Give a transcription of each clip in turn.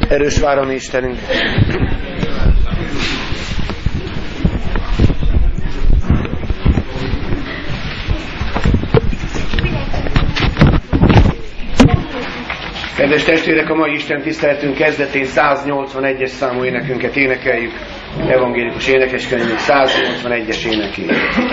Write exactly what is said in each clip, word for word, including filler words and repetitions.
Erős váron Istenünk! Kedves testvérek, a mai Isten tiszteletünk kezdetén száznyolcvanegyes számú énekünket énekeljük. Evangélikus énekeskönyvünk száznyolcvanegyes énekét.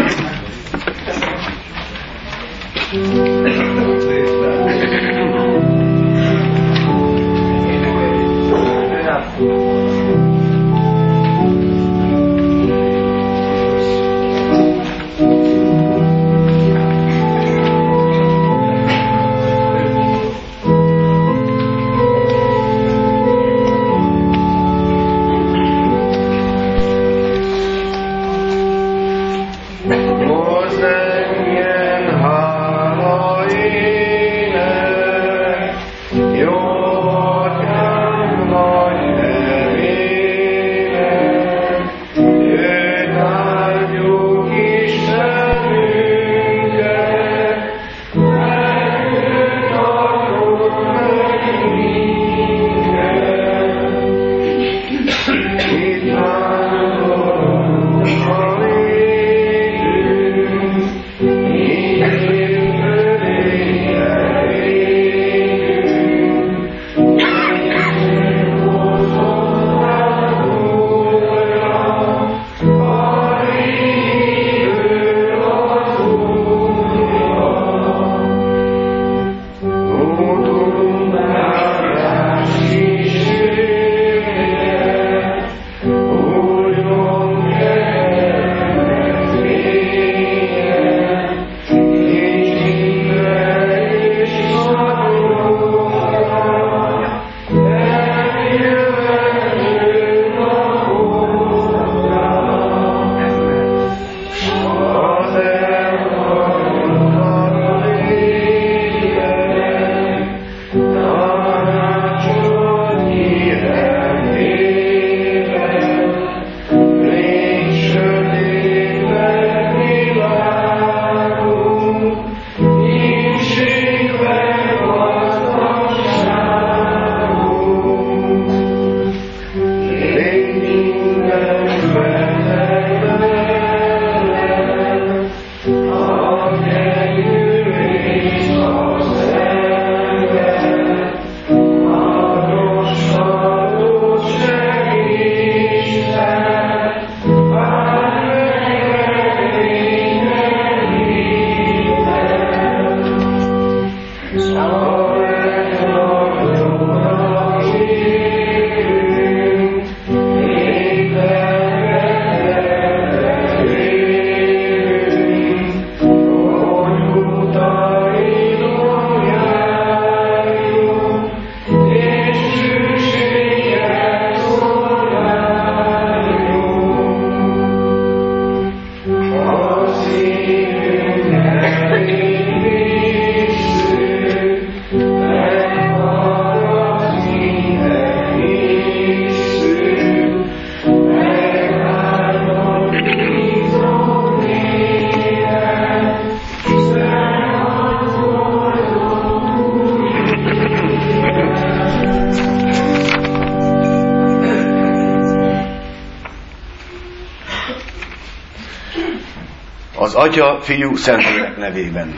Az Atya, Fiú, Szentlélek nevében.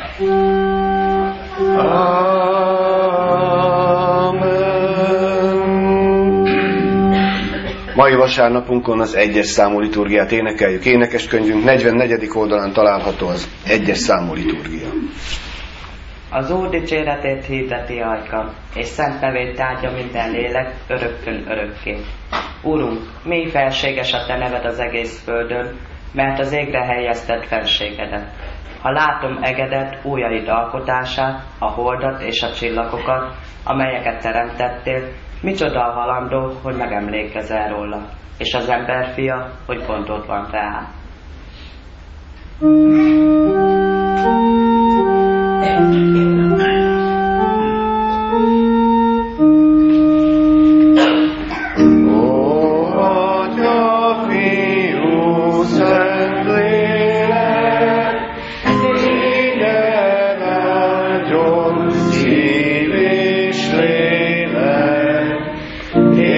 Amen. Mai vasárnapunkon az egyes számú liturgiát énekeljük. Énekeskönyvünk negyvennegyedik oldalán található az egyes számú liturgia. Az Úr dicséretét hirdeti ajka, és szent nevét tárgya minden lélek örökkön örökké. Urunk, mély felséges a te neved az egész földön, mert az égre helyezted fenségedet. Ha látom egedet, ujjaid alkotását, a holdat és a csillagokat, amelyeket teremtettél, micsoda a halandó, hogy megemlékezel róla, és az emberfia, hogy gondod van rá. Yeah.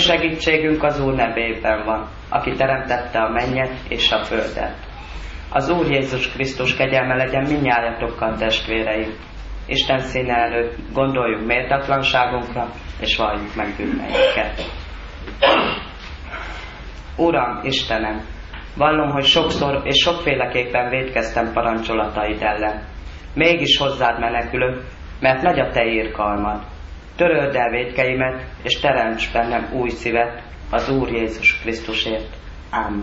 segítségünk az Úr nevében van, aki teremtette a mennyet és a földet. Az Úr Jézus Krisztus kegyelme legyen mindnyájatokkal, testvéreim. Isten színe előtt gondoljuk méltatlanságunkra, és valljuk meg bűneinket. Uram, Istenem, vallom, hogy sokszor és sokféleképpen vétkeztem parancsolataid ellen. Mégis hozzád menekülök, mert nagy a te irgalmad. Töröld el vétkeimet, és teremts bennem új szívet az Úr Jézus Krisztusért. Ámen.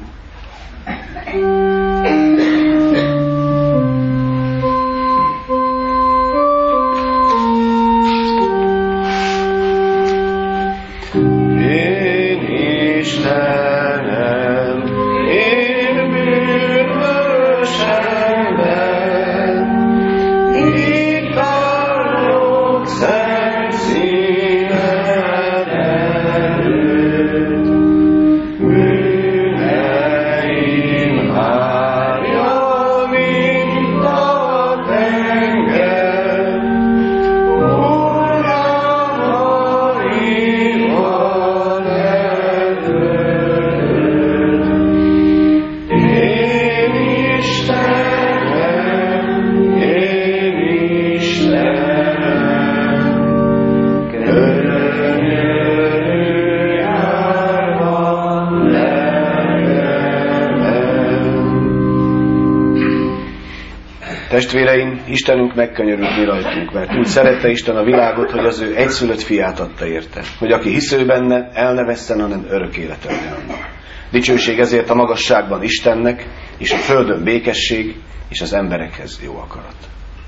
Testvéreim, Istenünk megkönyörült mi rajtunk, mert úgy szerette Isten a világot, hogy az ő egyszülött fiát adta érte, hogy aki hisző benne, el ne vesszen, hanem örök életet annak. Dicsőség ezért a magasságban Istennek, és a földön békesség, és az emberekhez jó akarat.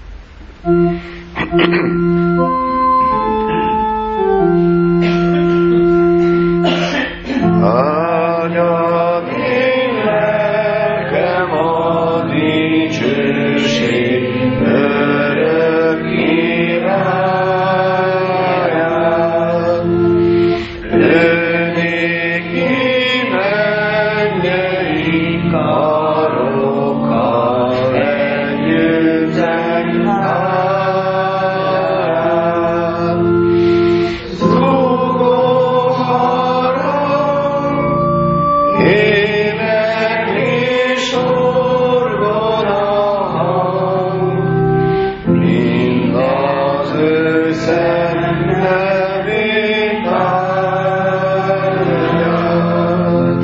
Áldjad én lelkem a dicsőség örök királyát. Lőnék ki mennyei karokkal együtt zenyháját. Zúgó harang, ének és orgona hang, mind az ő szent nevét áldjad.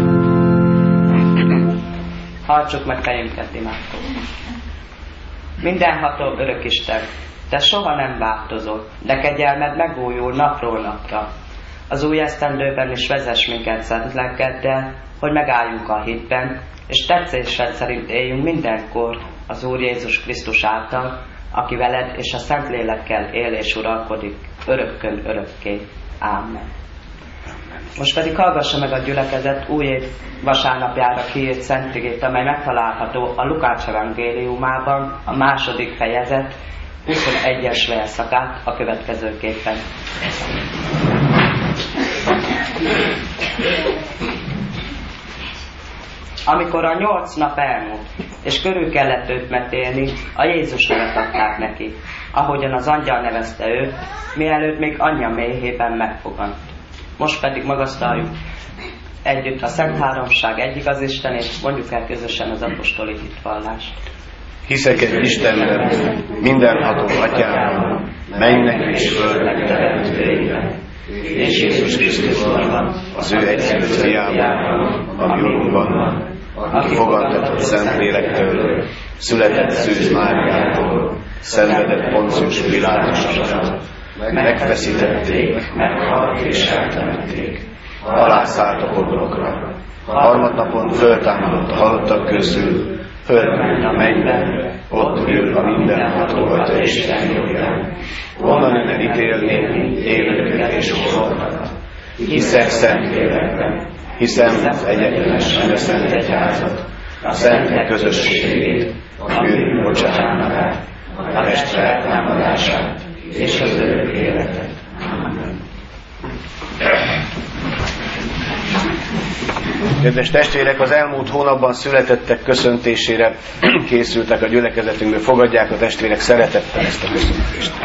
Hajtsuk meg fejünket, imádkozni. Mindenható örök Isten, te soha nem változol, de kegyelmed megújul napról napra. Az új esztendőben is vezess minket szent lelkeddel, hogy megálljunk a hitben, és tetszésed szerint éljünk mindenkor az Úr Jézus Krisztus által, aki veled és a Szentlélekkel él és uralkodik örökkön örökké. Ámen. Most pedig hallgassa meg a gyülekezet új év vasárnapjára kiírt szentigét, amely megtalálható a Lukács evangéliumában, a második fejezet huszonegyes verszakát a következőképpen. Amikor a nyolc nap elmúlt, és körül kellett őt metélni, a Jézus nevet adták neki, ahogyan az angyal nevezte őt, mielőtt még anyja méhében megfogant. Most pedig magasztaljuk együtt a Szent Háromság egyik az Istenét, mondjuk el közösen az apostoli hitvallást. Hiszek egy Istenben, mindenható Atyában, mennek és földnek teremtőjében, és Jézus Krisztusban, az ő egyszülött fiában, a miunkban van, aki fogantatott Szentlélektől, született Szűz Máriától, szenvedett Poncius Pilátus alatt, megfeszítették, meghalt és eltemették, alászállt a poklokra, harmadnapon föltámadott a halottak közül, fölment a mennybe, ott ül a mindenható Atya Isten jobbján, onnan innen ítélni élőket és holtakat. Hiszek Szentlélekben, hiszem az egyetemes szent egyházat, a szentek közösségét, a bűnök bocsánatát, a test feltámadását és az örök életet. Amen. Kedves testvérek, az elmúlt hónapban születettek köszöntésére készültek a gyülekezetünkből. Fogadják a testvérek szeretettel ezt a köszöntést.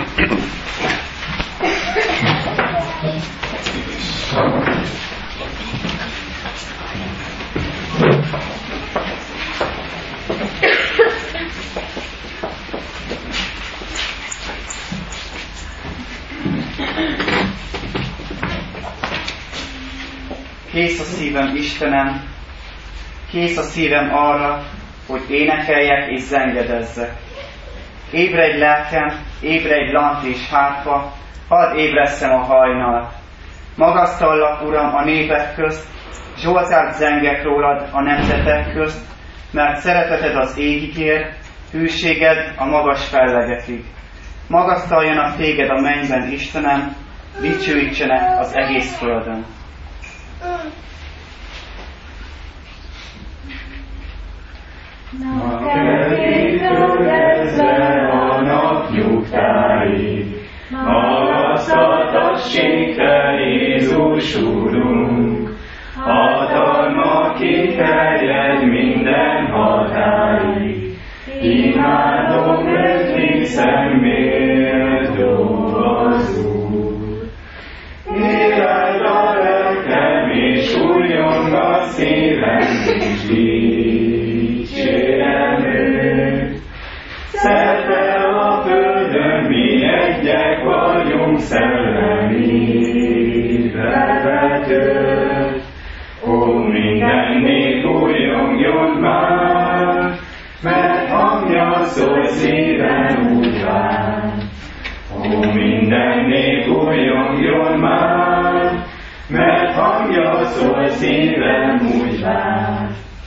Kész a szívem, Istenem, kész a szívem arra, hogy énekeljek és zengedezzek. Ébredj lelkem, ébredj lant és hárfa, hadd ébresszem a hajnal. Magasztallak, Uram, a népek közt, zsoltárt zengek rólad a nemzetek közt, mert szereteted az égig ér, hűséged a magas fellegekig. Magasztaljanak téged a mennyben, Istenem, dicsőítsenek az egész földön. Napkeltétől kezdve a nap nyugtáig, magasztaltassék te, Jézus Urunk, hatalma kiterjed minden határig. Imádom őt, hiszen méltó az Úr. Éleld a lelkem, és újjong a szívem, és dicsérem őt. Szerte a földön, mi egyek vagyunk, szellemi felvetőt. Ó, minden nép újjongjon már, mert hangja szól szívem úgy vár. Ó, minden nép újjongjon már, mert hangja szól szívem úgy vár.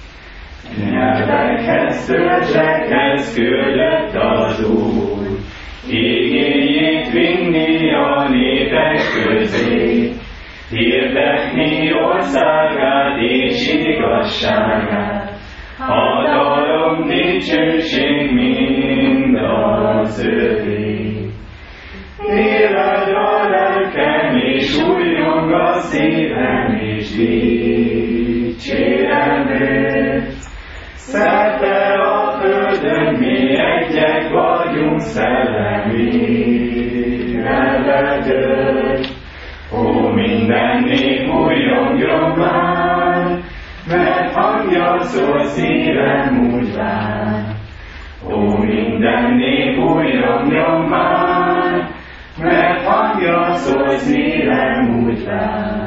Nyelvekhez, törzsekhez küldött az Úr, igényét vinni a népek közé, hirdetni országát és igazságát, hatalom, dicsőség mind az övé. Éled a lelkem, és újjong a szívem, és dicsérem őt. Szerte a földön, mi egyek vagyunk, szellemi felvetőt. Ó, minden nép újjongjon már, mert hangja szól szívem úgy vár. Ó, minden nép újjongjon már, mert hangja szól szívem úgy vár.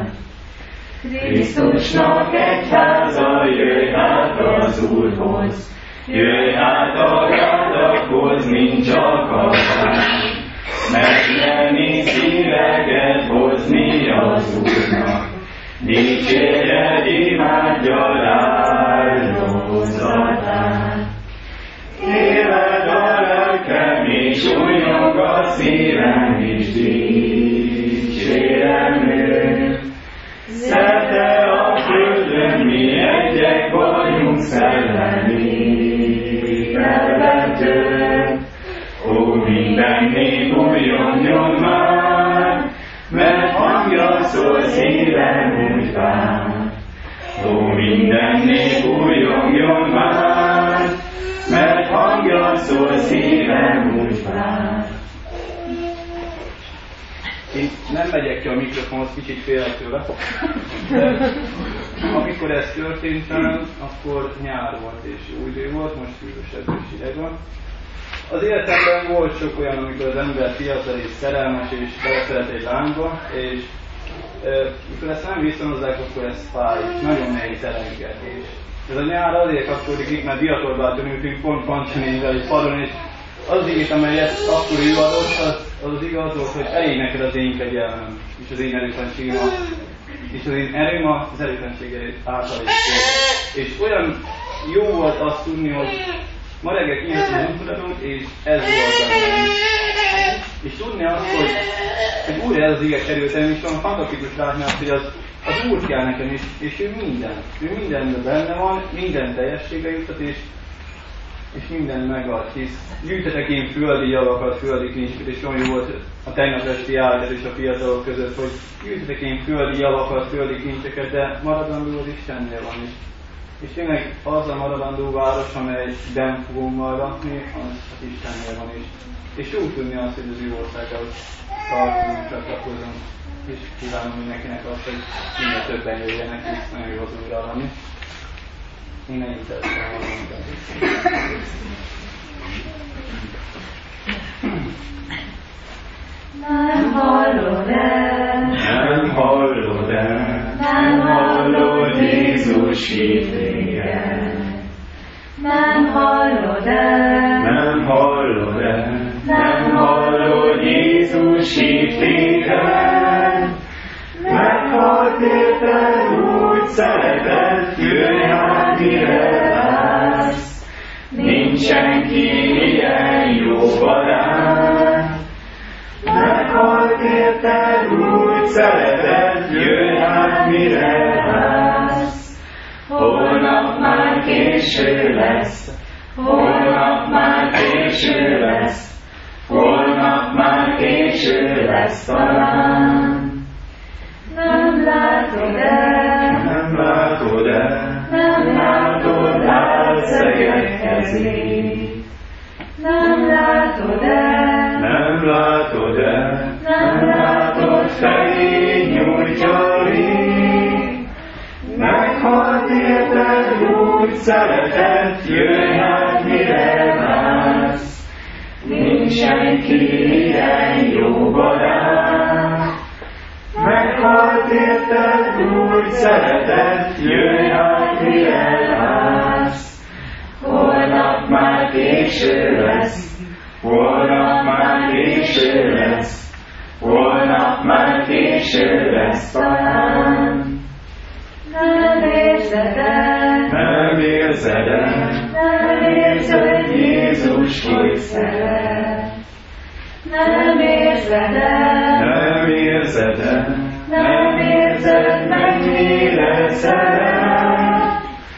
Krisztusnak egyháza, jöjj át az Úrhoz, jöjj át a gádakhoz, mint csak akár. Megleni szíveket hozni az Úrnak, dicsérjed, imádja áldozatát. Éled a lelkem, és újjong a szívem, és dicsérem őt. Szerte a földön, mi egyek vagyunk, szellemi felvetőt. Ó, minden nép újjongjon már, mert hangja szól szívem úgy vár. Ó, minden nép újjongjon már, mert hangja szól szívem úgy vár. Én nem megyek ki a mikrofonhoz, kicsit félek tőle. De amikor ez történt, akkor nyár volt és jó idő volt, most hűvösebb és hideg van. Az életemben volt sok olyan, amikor az ember fiatal és szerelmes és beleszeret egy lányba, és e, mikor ezt nem viszonozzák, akkor ez fáj, és nagyon nehéz elengedni. Ez a nyár azért kapcsolódik itt, mert Diatorbáton ültünk pont Pancsanével egy padon, és az igét, amelyet akkor ő adott, az, az az igaz volt, hogy elég neked az én kegyelmem, és az én erőtlenségem, és az én erőm az erőtlensége által is. És olyan jó volt azt tudni, hogy ma reggel kijöttem az öntudatot, és ez volt bennem. És tudni azt, hogy, hogy újra ez az ige került el, és olyan fantasztikus látni azt, hogy az, az Úr kell nekem, és, és ő minden. Ő mindenben benne van, minden teljességre juttat, és és minden megad, hisz gyűjtetek én földi javakat, földi kincseket, és olyan jó volt a tegnap esti áldás és a fiatalok között, hogy gyűjtetek én földi javakat, földi kincseket, de maradandó az Istennél van is. És tényleg az a maradandó város, amelyben fogunk majd lakni, az az Istennél van is. És jó tudni azt, hogy az ő országhoz tartunk, csatlakozunk, és kívánom mindenkinek azt, hogy minél többen jöjjenek, és nagyon jó az uralani. Én ennyit szeretném mondani. Nem hallod el, nem hallod el, nem hallod hit téged. Nem hallod-e? Nem hallod-e? Nem hallod, Jézus hit téged. Meghalt érted, úgy szeretett, jöjj hát, mire vársz. Nincs senki ilyen jó barát. Meghalt érted, úgy szeretett, jöjj hát, mire vársz. Holnap már késő lesz, holnap már késő lesz, holnap már késő lesz talán. Nem látod-e? Nem látod-e? Nem látod álszegek kezét? Nem látod-e? Nem látod-e? Nem látod fejét nyújtja rég. Meghalt érted, úgy szeretett, jöjj hát, mire vársz. Nincs senki ilyen jó barát. Meghalt érted, úgy szeretett, jöjj hát, mire vársz. Holnap már késő lesz, holnap már késő lesz, holnap már késő lesz talán. Nem érzed-e? Nem érzed-e? Nem érzed, hogy Jézus hogy szeret? Nem érzed-e? Nem érzed-e? Nem érzed, mennyire szeret?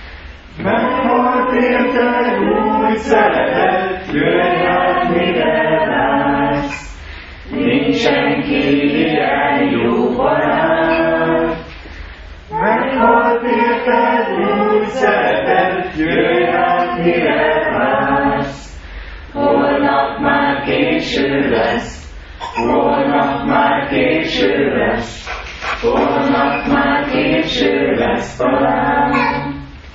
Meghalt érted, úgy szeretett, jöjj hát, mire vársz. Nincs senki ilyen jó barát. Meghalt érted, úgy szeretett, jöjj hát, mire vársz. Holnap már késő lesz, holnap már késő lesz, holnap már késő lesz talán.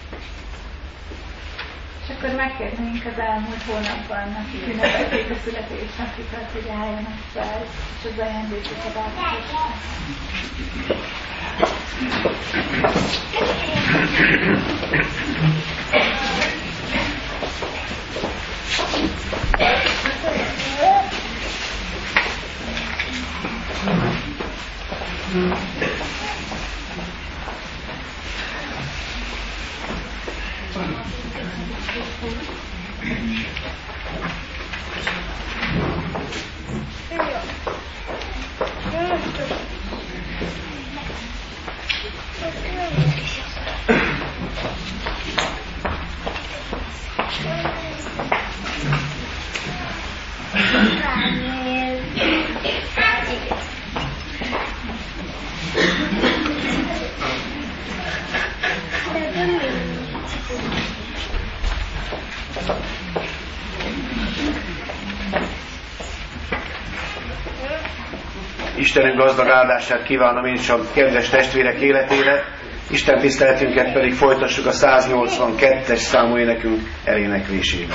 És akkor megkérnénk az elmúlt hónapban, akik ünnepelték a születésnapukat, hogy álljanak fel, és az ajándékokat átadják. Istenünk gazdag áldását kívánom én is a kedves testvérek életére, Isten tiszteletünket pedig folytassuk a száznyolcvankettes számú énekünk eléneklésével.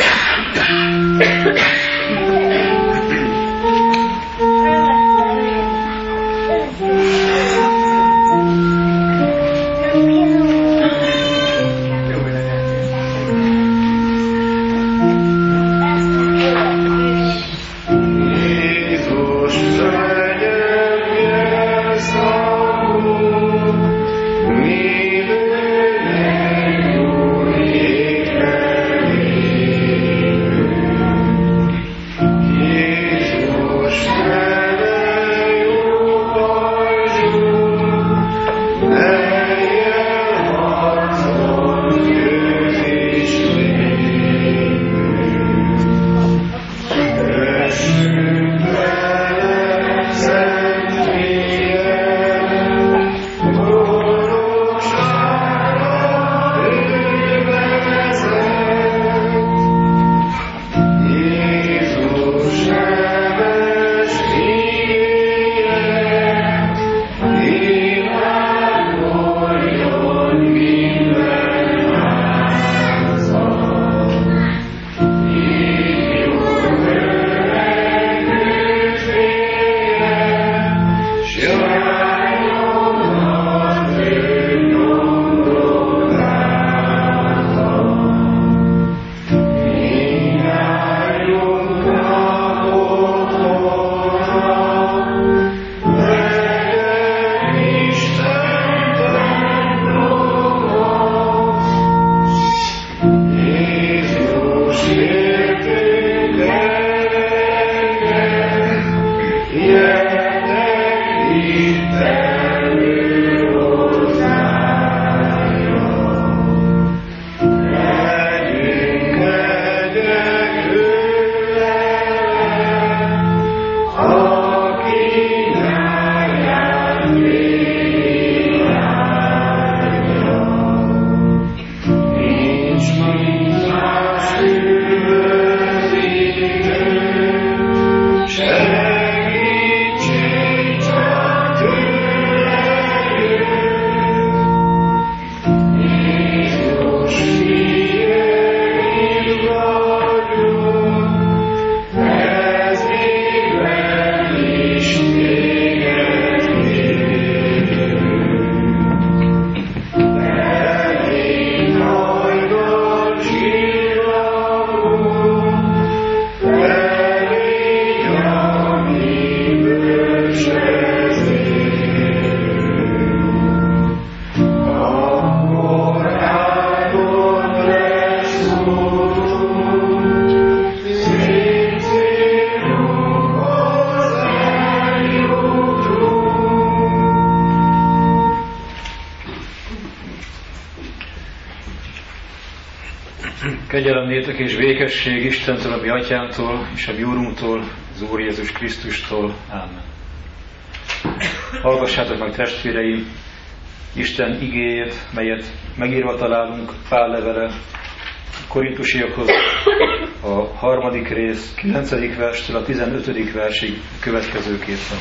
Kegyelem néktek és békesség Istentől, a mi atyánktól, és a mi Úrunktól, az Úr Jézus Krisztustól. Ámen. Hallgassátok meg, testvéreim, Isten igéjét, melyet megírva találunk Pál levele Korintusiakhoz, a harmadik rész, kilencedik verstől a tizenötödik versig következőképpen.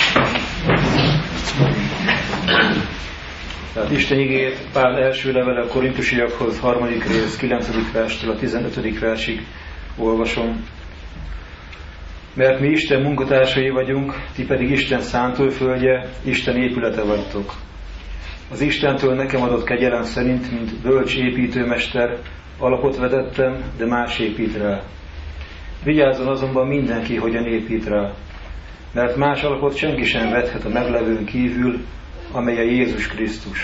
Tehát Isten igéjét Pál első levele a Korintusiakhoz, harmadik rész, kilencedik verstől a tizenötödik versig olvasom. Mert mi Isten munkatársai vagyunk, ti pedig Isten szántóföldje, Isten épülete vagytok. Az Istentől nekem adott kegyelem szerint, mint bölcs építőmester, alapot vetettem, de más épít rá. Vigyázzon azonban mindenki, hogyan épít rá, mert más alapot senki sem vethet a meglevőn kívül, amely a Jézus Krisztus.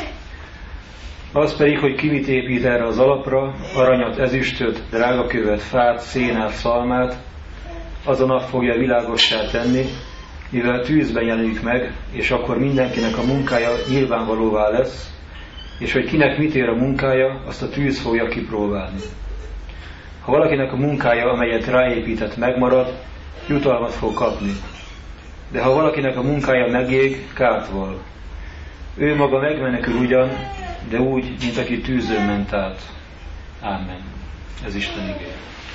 Az pedig, hogy ki mit épít erre az alapra, aranyat, ezüstöt, drágakövet, fát, szénát, szalmát, az a nap fogja világossá tenni, mivel tűzben jelenik meg, és akkor mindenkinek a munkája nyilvánvalóvá lesz, és hogy kinek mit ér a munkája, azt a tűz fogja kipróbálni. Ha valakinek a munkája, amelyet ráépített, megmarad, jutalmat fog kapni. De ha valakinek a munkája megég, kárt val. Ő maga megmenekül ugyan, de úgy, mint aki tűzön ment át. Ámen. Ez Isten igéje.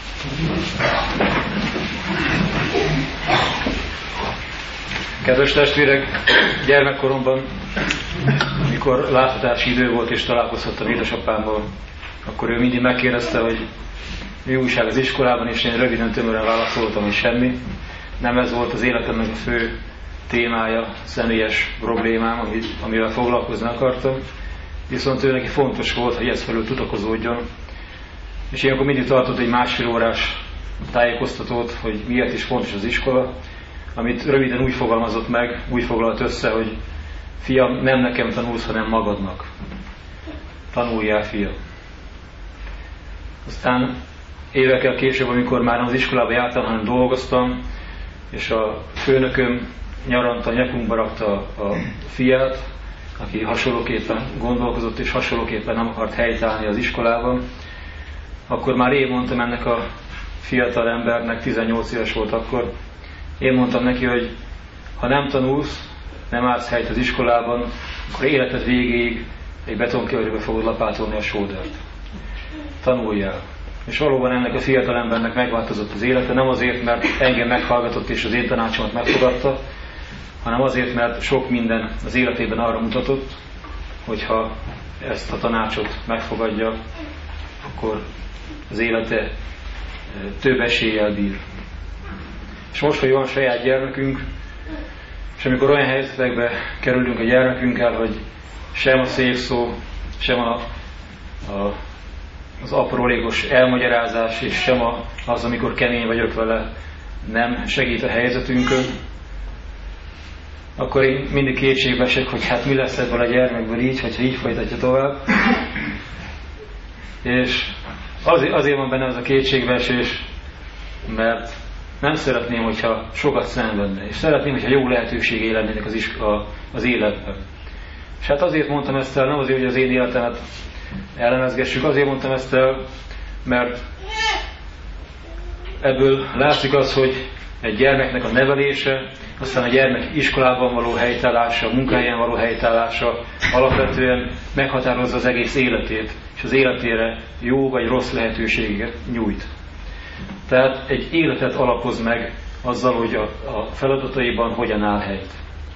Kedves testvérek, gyermekkoromban, mikor láthatási idő volt és találkozhattam édesapámmal, akkor ő mindig megkérdezte, hogy mi újság az iskolában, és én röviden, tömören válaszoltam, hogy semmi. Nem ez volt az életemnek a fő témája, személyes problémám, amivel foglalkozni akartam. Viszont ő neki fontos volt, hogy ez felül tudakozódjon. És ilyenkor mindig tartott egy másfél órás tájékoztatót, hogy miért is fontos az iskola, amit röviden úgy fogalmazott meg, úgy foglalt össze, hogy fiam, nem nekem tanulsz, hanem magadnak. Tanuljál, fiam. Aztán évekkel később, amikor már nem az iskolába jártam, hanem dolgoztam, és a főnököm nyaranta, nyakunkba rakta a fiát, aki hasonlóképpen gondolkozott, és hasonlóképpen nem akart helytállni az iskolában, akkor már én mondtam ennek a fiatal embernek, tizennyolc éves volt akkor, én mondtam neki, hogy ha nem tanulsz, nem állsz helyt az iskolában, akkor életed végéig egy betonkörbbe fogod lapátolni a sódert. Tanuljál. És valóban ennek a fiatal embernek megváltozott az élete, nem azért, mert engem meghallgatott és az én tanácsomat megfogadta, hanem azért, mert sok minden az életében arra mutatott, hogyha ezt a tanácsot megfogadja, akkor az élete több eséllyel bír. És most, hogy van saját gyermekünk, és amikor olyan helyzetekbe kerülünk a gyermekünkkel, hogy sem a szép szó, sem a, a, az aprólékos elmagyarázás, és sem a, az, amikor kemény vagyok vele, nem segít a helyzetünkön, akkor én mindig kétségbe esek, hogy hát mi lesz ebből a gyermekből így, hogyha így folytatja tovább. És azért, azért van benne ez a kétségbeesés, mert nem szeretném, hogyha sokat szenvedne, és szeretném, hogyha jó lehetőségei lennének az, is, a, az életben. És hát azért mondtam ezt el, nem azért, hogy az én életemet elemezgessük, azért mondtam ezt el, mert ebből látszik az, hogy egy gyermeknek a nevelése, aztán a gyermek iskolában való helytállása, munkahelyen való helytállása alapvetően meghatározza az egész életét, és az életére jó vagy rossz lehetőséget nyújt. Tehát egy életet alapoz meg azzal, hogy a, a feladataiban hogyan áll helyt.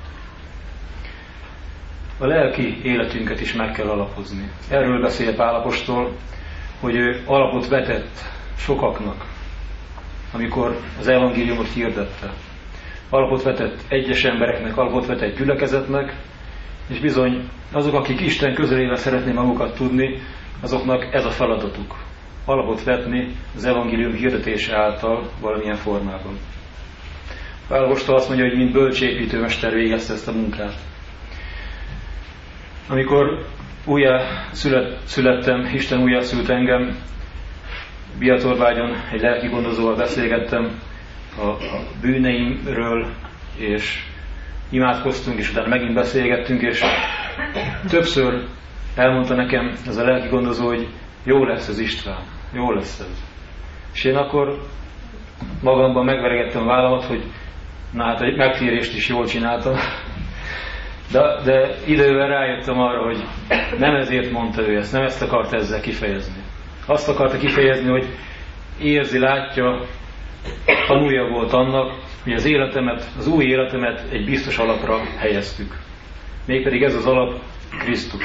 A lelki életünket is meg kell alapozni. Erről beszél Pál apostol, hogy ő alapot vetett sokaknak, amikor az evangéliumot hirdette. Alapot vetett egyes embereknek, alapot vetett gyülekezetnek, és bizony azok, akik Isten közelével szeretné magukat tudni, azoknak ez a feladatuk. Alapot vetni az evangélium hirdetése által valamilyen formában. Pál apostol azt mondja, hogy mint bölcsépítőmester végezte ezt a munkát. Amikor újjá szület, születtem, Isten újjá szült engem, Biatorbágyon egy lelki gondozóval beszélgettem a, a bűneimről, és imádkoztunk, és utána megint beszélgettünk, és többször elmondta nekem ez a lelki gondozó, hogy jó lesz az István. jó lesz ez. És én akkor magamban megveregettem a vállamat, hogy na hát egy megtérést is jól csináltam. De, de idővel rájöttem arra, hogy nem ezért mondta ő ezt, nem ezt akart ezzel kifejezni. Azt akarta kifejezni, hogy érzi, látja, tanulja volt annak, hogy az életemet, az új életemet egy biztos alapra helyeztük. Mégpedig ez az alap Krisztus.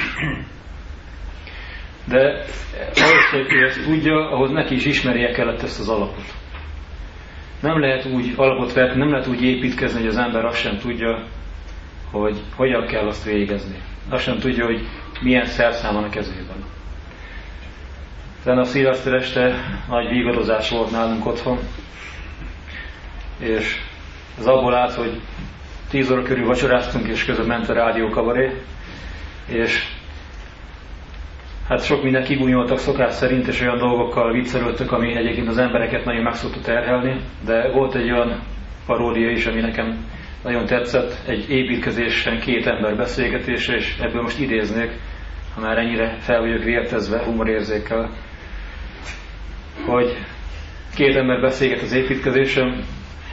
De ahhoz, hogy ő ezt tudja, ahhoz neki is ismernie kellett ezt az alapot. Nem lehet úgy alapot vetni, nem lehet úgy építkezni, hogy az ember azt sem tudja, hogy hogyan kell azt végezni. Azt sem tudja, hogy milyen szerszám van a kezében. Fenn a szilveszter este nagy vígadozás volt nálunk otthon, és az abból állt, hogy tíz óra körül vacsoráztunk, és közben ment a rádió kabaré, és hát sok minden kigúnyoltak szokás szerint, és olyan dolgokkal viccelődtök, ami egyébként az embereket nagyon meg szokott terhelni, de volt egy olyan paródia is, ami nekem nagyon tetszett, egy építkezésen két ember beszélgetése, és ebből most idéznék, ha már ennyire fel vagyok vértezve humorérzékkel, hogy két ember beszélget az építkezésen.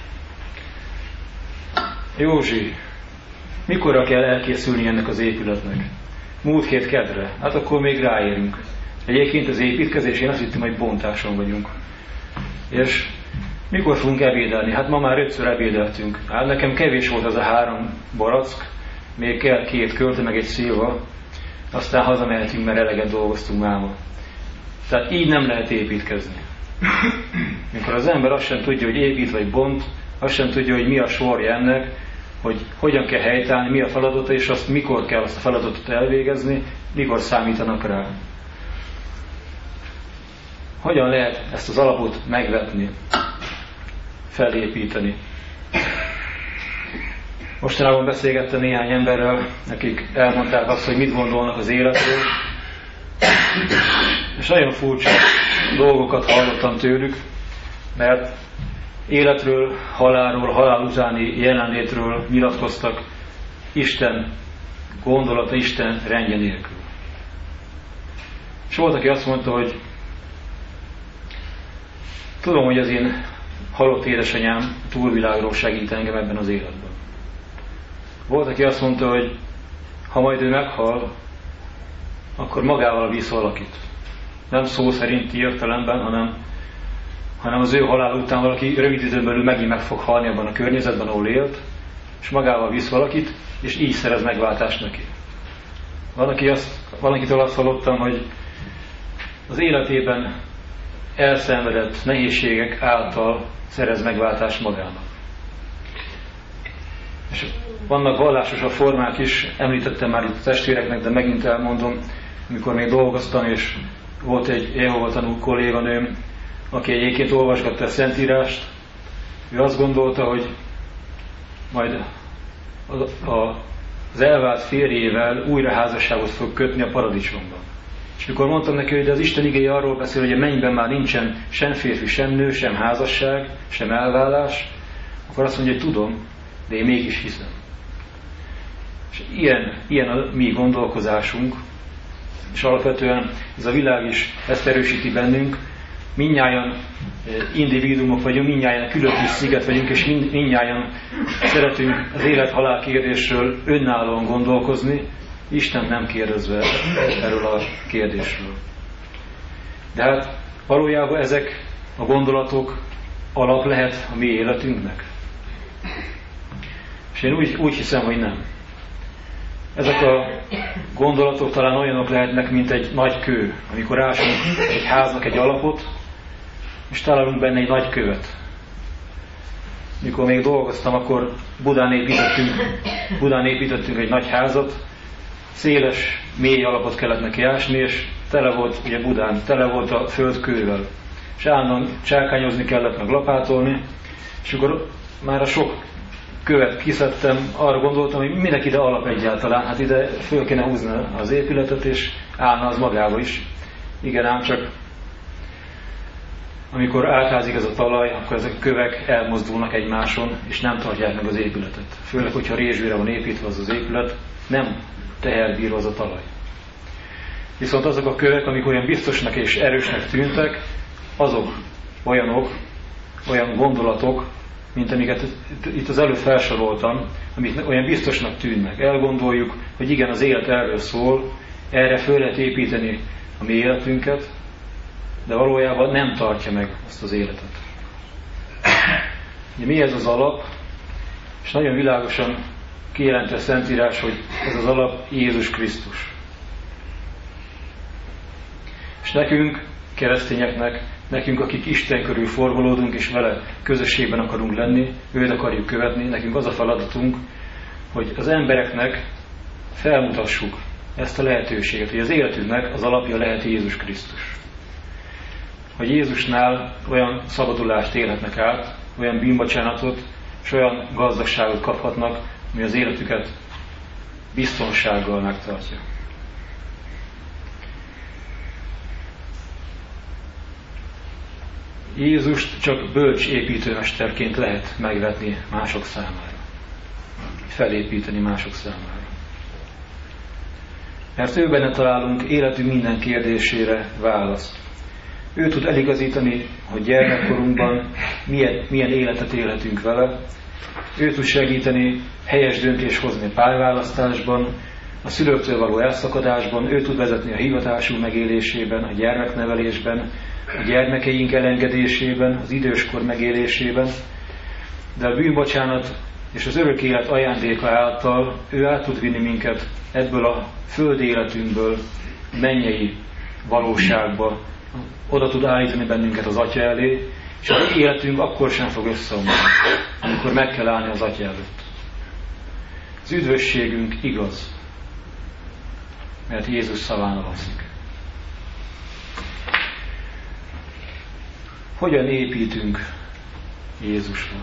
Józsi, mikorra kell elkészülni ennek az épületnek? Múlt hét kedre. Hát akkor még ráérünk. Egyébként az építkezés, én azt hittem, hogy bontáson vagyunk. És mikor fogunk ebédelni? Hát ma már ötször ebédeltünk. Hát nekem kevés volt az a három barack, még kell két költő, meg egy szilva, aztán hazamehetünk, mert eleget dolgoztunk máma. Tehát így nem lehet építkezni. Mikor az ember azt sem tudja, hogy épít vagy bont, azt sem tudja, hogy mi a sorja ennek, hogy hogyan kell helytállni, mi a feladata, és azt mikor kell azt a feladatot elvégezni, mikor számítanak rá. Hogyan lehet ezt az alapot megvetni, felépíteni? Mostanában beszélgettem néhány emberrel, akik elmondták azt, hogy mit gondolnak az életről, és nagyon furcsa dolgokat hallottam tőlük, mert életről, halálról, halál utáni jelenlétről nyilatkoztak Isten gondolata, Isten rendje nélkül. És volt, aki azt mondta, hogy tudom, hogy az én halott édesanyám túlvilágról segít engem ebben az életben. Volt, aki azt mondta, hogy ha majd ő meghal, akkor magával visz valakit. Nem szó szerinti értelemben, hanem, hanem az ő halál után valaki rövid időn belül megint meg fog halni abban a környezetben, ahol élt, és magával visz valakit, és így szerez megváltást neki. Valaki azt, valakitől azt hallottam, hogy az életében elszenvedett nehézségek által szerez megváltást magának. És vannak vallásosabb formák is, említettem már itt a testvéreknek, de megint elmondom, amikor még dolgoztam, és volt egy Jehova tanú kolléganőm, aki egyébként olvasgatta a Szentírást, ő azt gondolta, hogy majd az elvált férjével újra házasságot fog kötni a paradicsomban. És mikor mondtam neki, hogy az Isten igéje arról beszél, hogy a mennyben már nincsen sem férfi, sem nő, sem házasság, sem elvállás, akkor azt mondja, hogy tudom, de én mégis hiszem. És ilyen, ilyen a mi gondolkozásunk, és alapvetően ez a világ is ezt erősíti bennünk. Mindnyájan individuumok vagyunk, mindnyájan külön kis sziget vagyunk, és mindnyájan szeretünk az élet-halál kérdésről önállóan gondolkozni, Isten nem kérdezve erről a kérdésről. De hát valójában ezek a gondolatok alap lehet a mi életünknek. És én úgy, úgy hiszem, hogy nem. Ezek a gondolatok talán olyanok lehetnek, mint egy nagy kő, amikor ásunk egy háznak egy alapot, és találunk benne egy nagy követ. Mikor még dolgoztam, akkor Budán építettünk, Budán építettünk egy nagy házat, széles, mély alapot kellett neki ásni, és tele volt, ugye Budán, tele volt a föld kővel. És állandóan csákányozni kellett, meg lapátolni, és akkor már a sok követ kiszedtem, arra gondoltam, hogy minek ide alap egyáltalán, hát ide föl kéne húzni az épületet, és állna az magába is. Igen, ám csak amikor átházik ez a talaj, akkor ezek a kövek elmozdulnak egymáson, és nem tartják meg az épületet. Főleg, hogyha rézsűre van építve az az épület, nem teherbíró az a talaj. Viszont azok a kövek, amik olyan biztosnak és erősnek tűntek, azok olyanok, olyan gondolatok, mint amiket itt az előbb felsoroltam, amik olyan biztosnak tűnnek. Elgondoljuk, hogy igen, az élet erről szól, erre föl lehet építeni a mi életünket, de valójában nem tartja meg azt az életet. Mi ez az alap? És nagyon világosan kijelenti a Szentírás, hogy ez az alap Jézus Krisztus. És nekünk, keresztényeknek, nekünk, akik Isten körül forgolódunk, és vele közösségben akarunk lenni, őt akarjuk követni, nekünk az a feladatunk, hogy az embereknek felmutassuk ezt a lehetőséget, hogy az életünknek az alapja lehet Jézus Krisztus. Hogy Jézusnál olyan szabadulást élhetnek át, olyan bűnbocsánatot, és olyan gazdagságot kaphatnak, ami az életüket biztonsággal megtartja. Jézust csak bölcs építőmesterként lehet megvetni mások számára. Felépíteni mások számára. Mert ő benne találunk életünk minden kérdésére választ. Ő tud eligazítani, hogy gyermekkorunkban milyen, milyen életet élhetünk vele. Ő tud segíteni helyes döntés hozni a pályaválasztásban, a szülőktől való elszakadásban. Ő tud vezetni a hivatásunk megélésében, a gyermeknevelésben, a gyermekeink elengedésében, az időskor megélésében. De a bűnbocsánat és az örök élet ajándéka által ő át tud vinni minket ebből a földi életünkből mennyei valóságba. Oda tud állítani bennünket az Atya elé, és az életünk akkor sem fog összeomlani, amikor meg kell állni az Atya előtt. Az üdvösségünk igaz, mert Jézus szaván alapszik. Hogyan építünk Jézusra?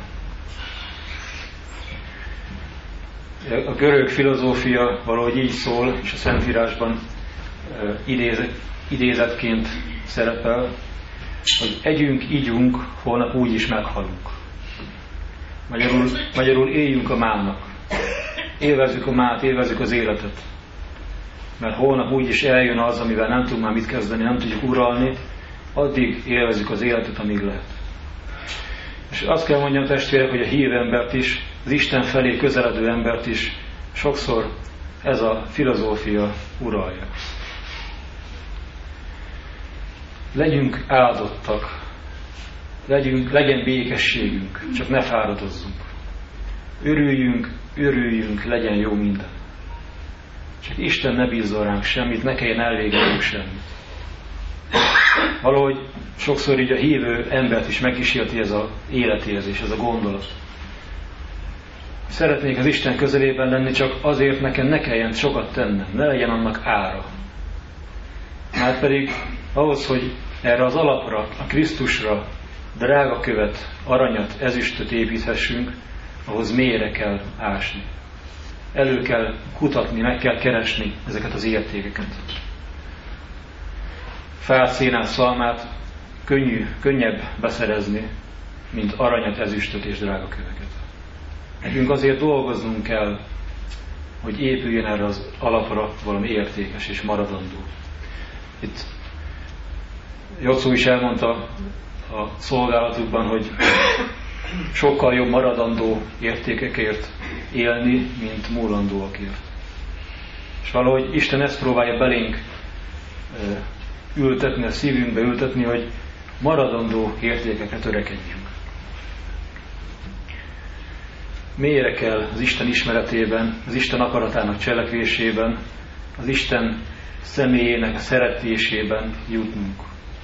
A görög filozófia valahogy így szól, és a Szentírásban idézetként szerepel, hogy együnk, ígyunk, holnap úgy is meghalunk. Magyarul, magyarul éljünk a mának. Élvezzük a mát, élvezzük az életet. Mert holnap úgy is eljön az, amivel nem tudunk már mit kezdeni, nem tudjuk uralni, addig élvezzük az életet, amíg lehet. És azt kell mondjam, testvérek, hogy a hív embert is, az Isten felé közeledő embert is sokszor ez a filozófia uralja. Legyünk áldottak, legyünk, legyen békességünk, csak ne fáradozzunk. Örüljünk, örüljünk, legyen jó minden. Csak Isten ne bízzon ránk semmit, ne kelljen elvégeznünk semmit. Valahogy sokszor így a hívő embert is megkísérti ez az életérzés, ez a gondolat. Szeretnék az Isten közelében lenni, csak azért nekem ne kelljen sokat tennem, ne legyen annak ára. Márpedig ahhoz, hogy erre az alapra, a Krisztusra drága követ, aranyat, ezüstöt építhessünk, ahhoz mélyre kell ásni. Elő kell kutatni, meg kell keresni ezeket az értékeket. Fát, szénát, szalmát könnyű, könnyebb beszerezni, mint aranyat, ezüstöt és drága köveket. Nekünk azért dolgoznunk kell, hogy épüljön erre az alapra valami értékes és maradandó. Itt Jocó is elmondta a szolgálatukban, hogy sokkal jobb maradandó értékekért élni, mint múlandóakért. És valahogy Isten ezt próbálja belénk ültetni, a szívünkbe ültetni, hogy maradandó értékekre törekedjünk. Mélyre kell az Isten ismeretében, az Isten akaratának cselekvésében, az Isten személyének a szeretésében jutnunk.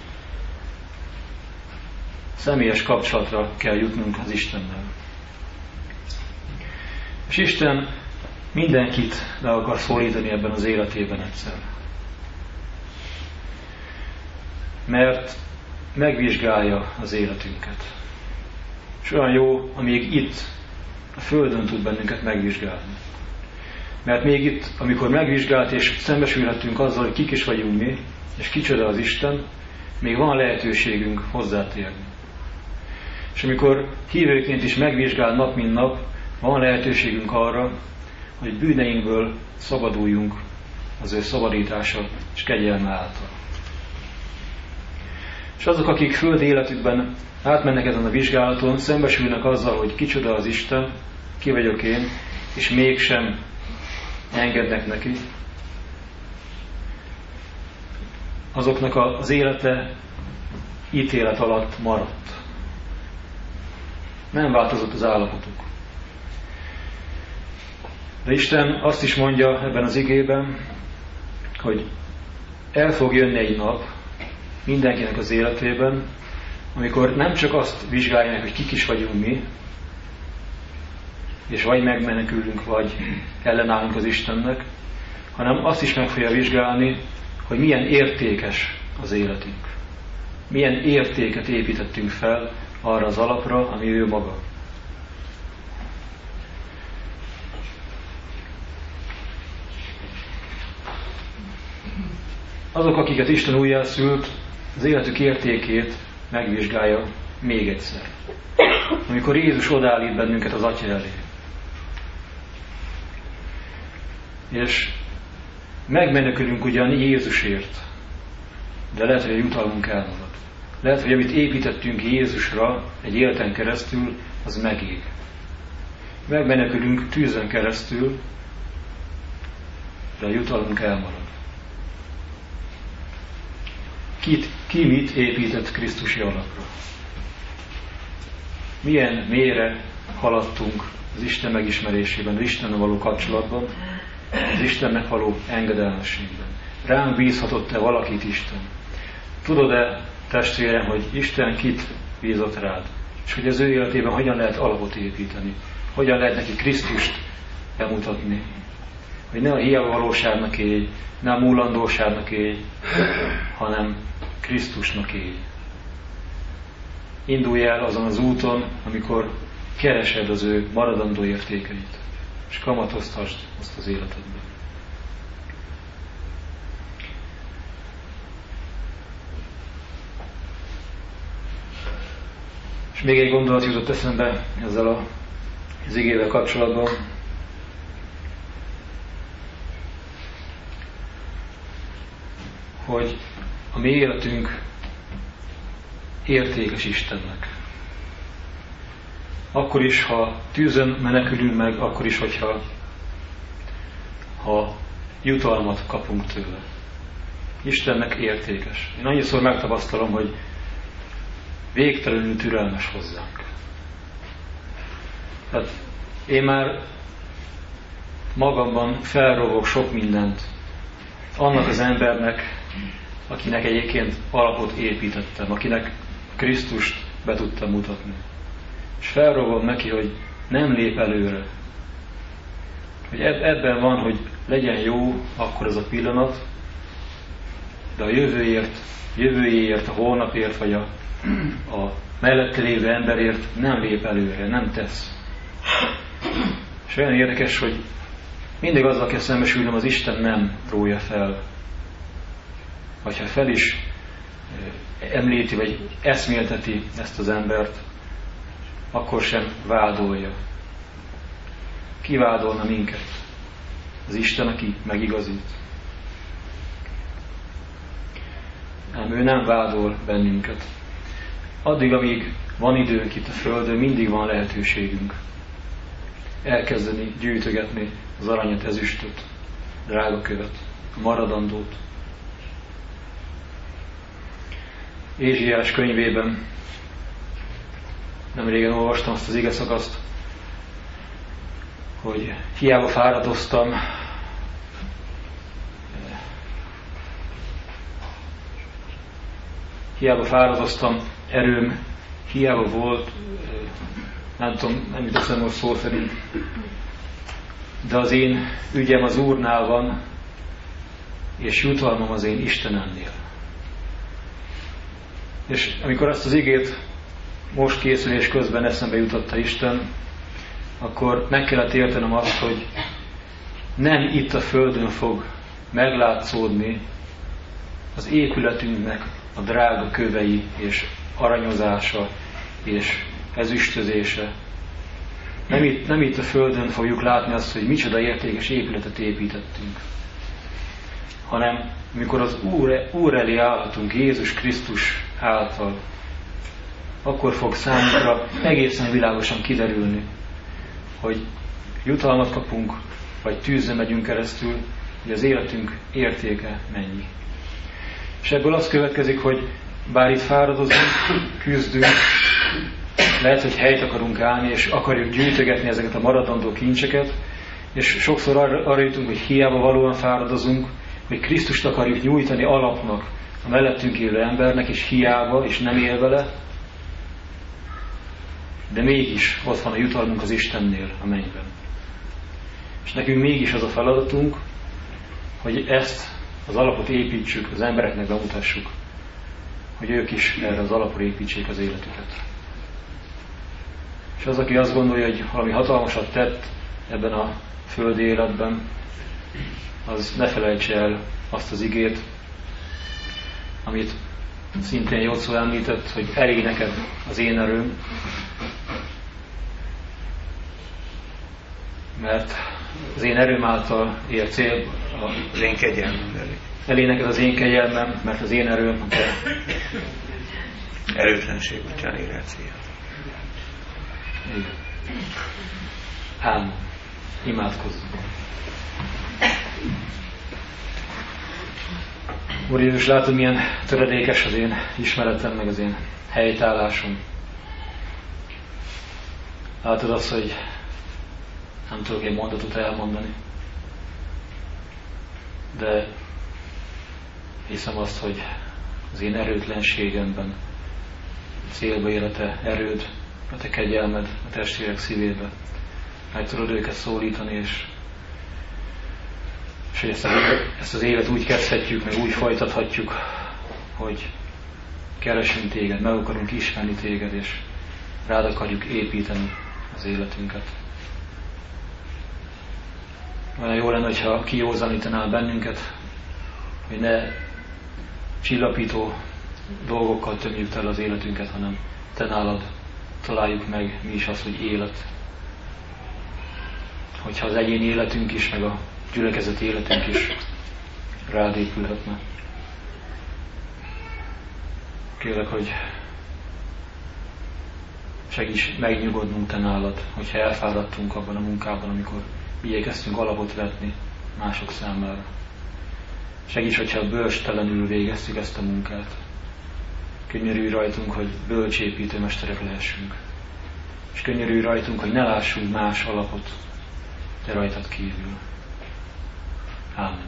Személyes kapcsolatra kell jutnunk az Istennel. És Isten mindenkit le akar szólítani ebben az életében egyszer. Mert megvizsgálja az életünket. És olyan jó, amíg itt a Földön tud bennünket megvizsgálni. Mert még itt, amikor megvizsgált és szembesülhetünk azzal, hogy kik is vagyunk mi, és kicsoda az Isten, még van lehetőségünk hozzátérni. És amikor hívőként is megvizsgál nap mint nap, van lehetőségünk arra, hogy bűneinkből szabaduljunk az ő szabadítása és kegyelme által. És És azok, akik földi életükben átmennek ezen a vizsgálaton, szembesülnek azzal, hogy kicsoda az Isten, ki vagyok én, és mégsem engednek neki. Azoknak az élete ítélet alatt maradt. Nem változott az állapotuk. De Isten azt is mondja ebben az igében, hogy el fog jönni egy nap mindenkinek az életében, amikor nem csak azt vizsgálják, hogy kik is vagyunk mi, és vagy megmenekülünk, vagy ellenállunk az Istennek, hanem azt is meg fogja vizsgálni, hogy milyen értékes az életünk. Milyen értéket építettünk fel arra az alapra, ami ő maga. Azok, akiket Isten újjászült, az életük értékét megvizsgálja még egyszer. Amikor Jézus odállít bennünket az Atya elé. És megmenekülünk ugyan Jézusért, de lehet, hogy a jutalmunk elmarad. Lehet, hogy amit építettünk Jézusra egy életen keresztül, az megég. Megmenekülünk tűzön keresztül, de a jutalmunk elmarad. Kit, ki mit épített Krisztusi alapra? Milyen mélyre haladtunk az Isten megismerésében, az Istennel való kapcsolatban, az Istennek való engedelmességben. Ránk bízhatott-e valakit Isten? Tudod-e, testvérem, hogy Isten kit bízott rád? És hogy az ő életében hogyan lehet alapot építeni? Hogyan lehet neki Krisztust bemutatni? Hogy ne a hiába valóságnak élj, ne a múlandóságnak élj, hanem Krisztusnak élj. Indulj el azon az úton, amikor keresed az ő maradandó értékeit, és kamatoztasd azt az életedben. És még egy gondolat jutott eszembe ezzel a, az igével kapcsolatban. Hogy a mi életünk értékes Istennek. Akkor is, ha tűzön menekülünk meg, akkor is, hogyha ha jutalmat kapunk tőle. Istennek értékes. Én annyiszor megtapasztalom, hogy végtelenül türelmes hozzánk. Tehát én már magamban felrovok sok mindent annak az embernek, akinek egyébként alapot építettem, akinek Krisztust be tudtam mutatni. És felrovom neki, hogy nem lép előre. Hogy ebben van, hogy legyen jó akkor az a pillanat, de a jövőért, jövőjéért, a holnapért, vagy a, a mellette lévő emberért nem lép előre, nem tesz. És olyan érdekes, hogy mindig azzal kell szembesülnöm, az Isten nem rója fel. Vagy ha fel is említi, vagy eszmélteti ezt az embert, akkor sem vádolja. Ki vádolna minket? Az Isten, aki megigazít. Nem, ő nem vádol bennünket. Addig, amíg van időnk itt a Földön, mindig van lehetőségünk elkezdeni gyűjtögetni az aranyat, ezüstöt, drága követ, a maradandót. Ézsaiás könyvében nem régen olvastam azt az igeszakaszt, hogy hiába fáradoztam, hiába fáradoztam, erőm, hiába volt, nem tudom, nem jut eszembe most szó szerint, de az én ügyem az Úrnál van, és jutalmam az én Istenemnél. És amikor ezt az igét most készülés közben eszembe jutotta Isten, akkor meg kellett értenem azt, hogy nem itt a Földön fog meglátszódni az épületünknek a drága kövei és aranyozása és ezüstözése. Nem itt, nem itt a Földön fogjuk látni azt, hogy micsoda értékes épületet építettünk, hanem amikor az Úr, Úr elé állhatunk Jézus Krisztus által. Akkor fog számunkra egészen világosan kiderülni, hogy jutalmat kapunk, vagy tűzre megyünk keresztül, hogy az életünk értéke mennyi. És ebből az következik, hogy bár itt fáradozunk, küzdünk, lehet, hogy helyt akarunk állni, és akarjuk gyűjtögetni ezeket a maradandó kincseket, és sokszor arra, arra jutunk, hogy hiába valóan fáradozunk, hogy Krisztust akarjuk nyújtani alapnak a mellettünk élő embernek, és hiába, és nem él vele, de mégis ott van a jutalmunk az Istennél a mennyben. És nekünk mégis az a feladatunk, hogy ezt az alapot építsük, az embereknek bemutassuk, hogy ők is erre az alapra építsék az életüket. És az, aki azt gondolja, hogy valami hatalmasat tett ebben a földi életben, az ne felejtse el azt az igét, amit szintén Józsué említett, hogy elég neked az én erőm, mert az én erőm által ér cél, az én kegyelmem elég. Elég neked az én kegyelmem, mert az én erőm erőtlenség után ér el cél. Igen. Ám, imádkozzunk. Úr Jézus, látod, milyen töredékes az én ismeretem, meg az én helytállásom. Látod azt, hogy nem tudok egy mondatot elmondani. De hiszem azt, hogy az én erőtlenségemben célba ér a te erőd, a te kegyelmed a testvérek szívébe. Meg tudod őket szólítani, és, és hogy ezt, a, ezt az évet úgy kezdhetjük, meg úgy folytathatjuk, hogy keresünk téged, meg akarunk ismerni téged, és rád akarjuk építeni az életünket. Olyan jó lenne, hogyha kijózanítanál bennünket, hogy ne csillapító dolgokkal tömjük el az életünket, hanem te nálad találjuk meg mi is az, hogy élet. Hogyha az egyéni életünk is, meg a gyülekezet életünk is rád épülhetne. Kérlek, hogy segíts megnyugodnunk te nálad, hogyha elfáradtunk abban a munkában, amikor igyekeztünk alapot vetni mások számára. Segíts, hogyha bölcstelenül végeztük ezt a munkát. Könyörülj rajtunk, hogy bölcsépítő mesterek lehessünk. És könyörülj rajtunk, hogy ne lássunk más alapot, te rajtad kívül. Ámen.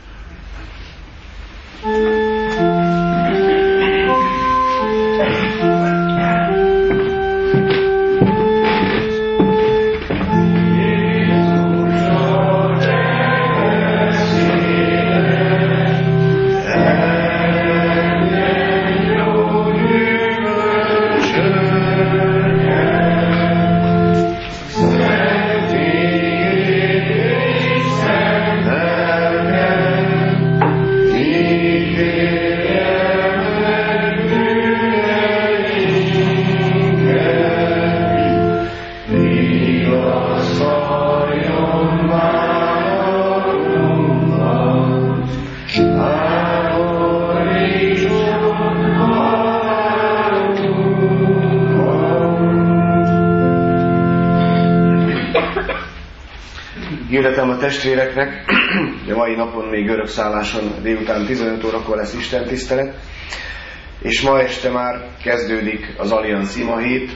Hirdetem a testvéreknek, a mai napon még örökszálláson délután tizenöt órakor lesz Isten tisztelet, és ma este már kezdődik az Allianz ima hét,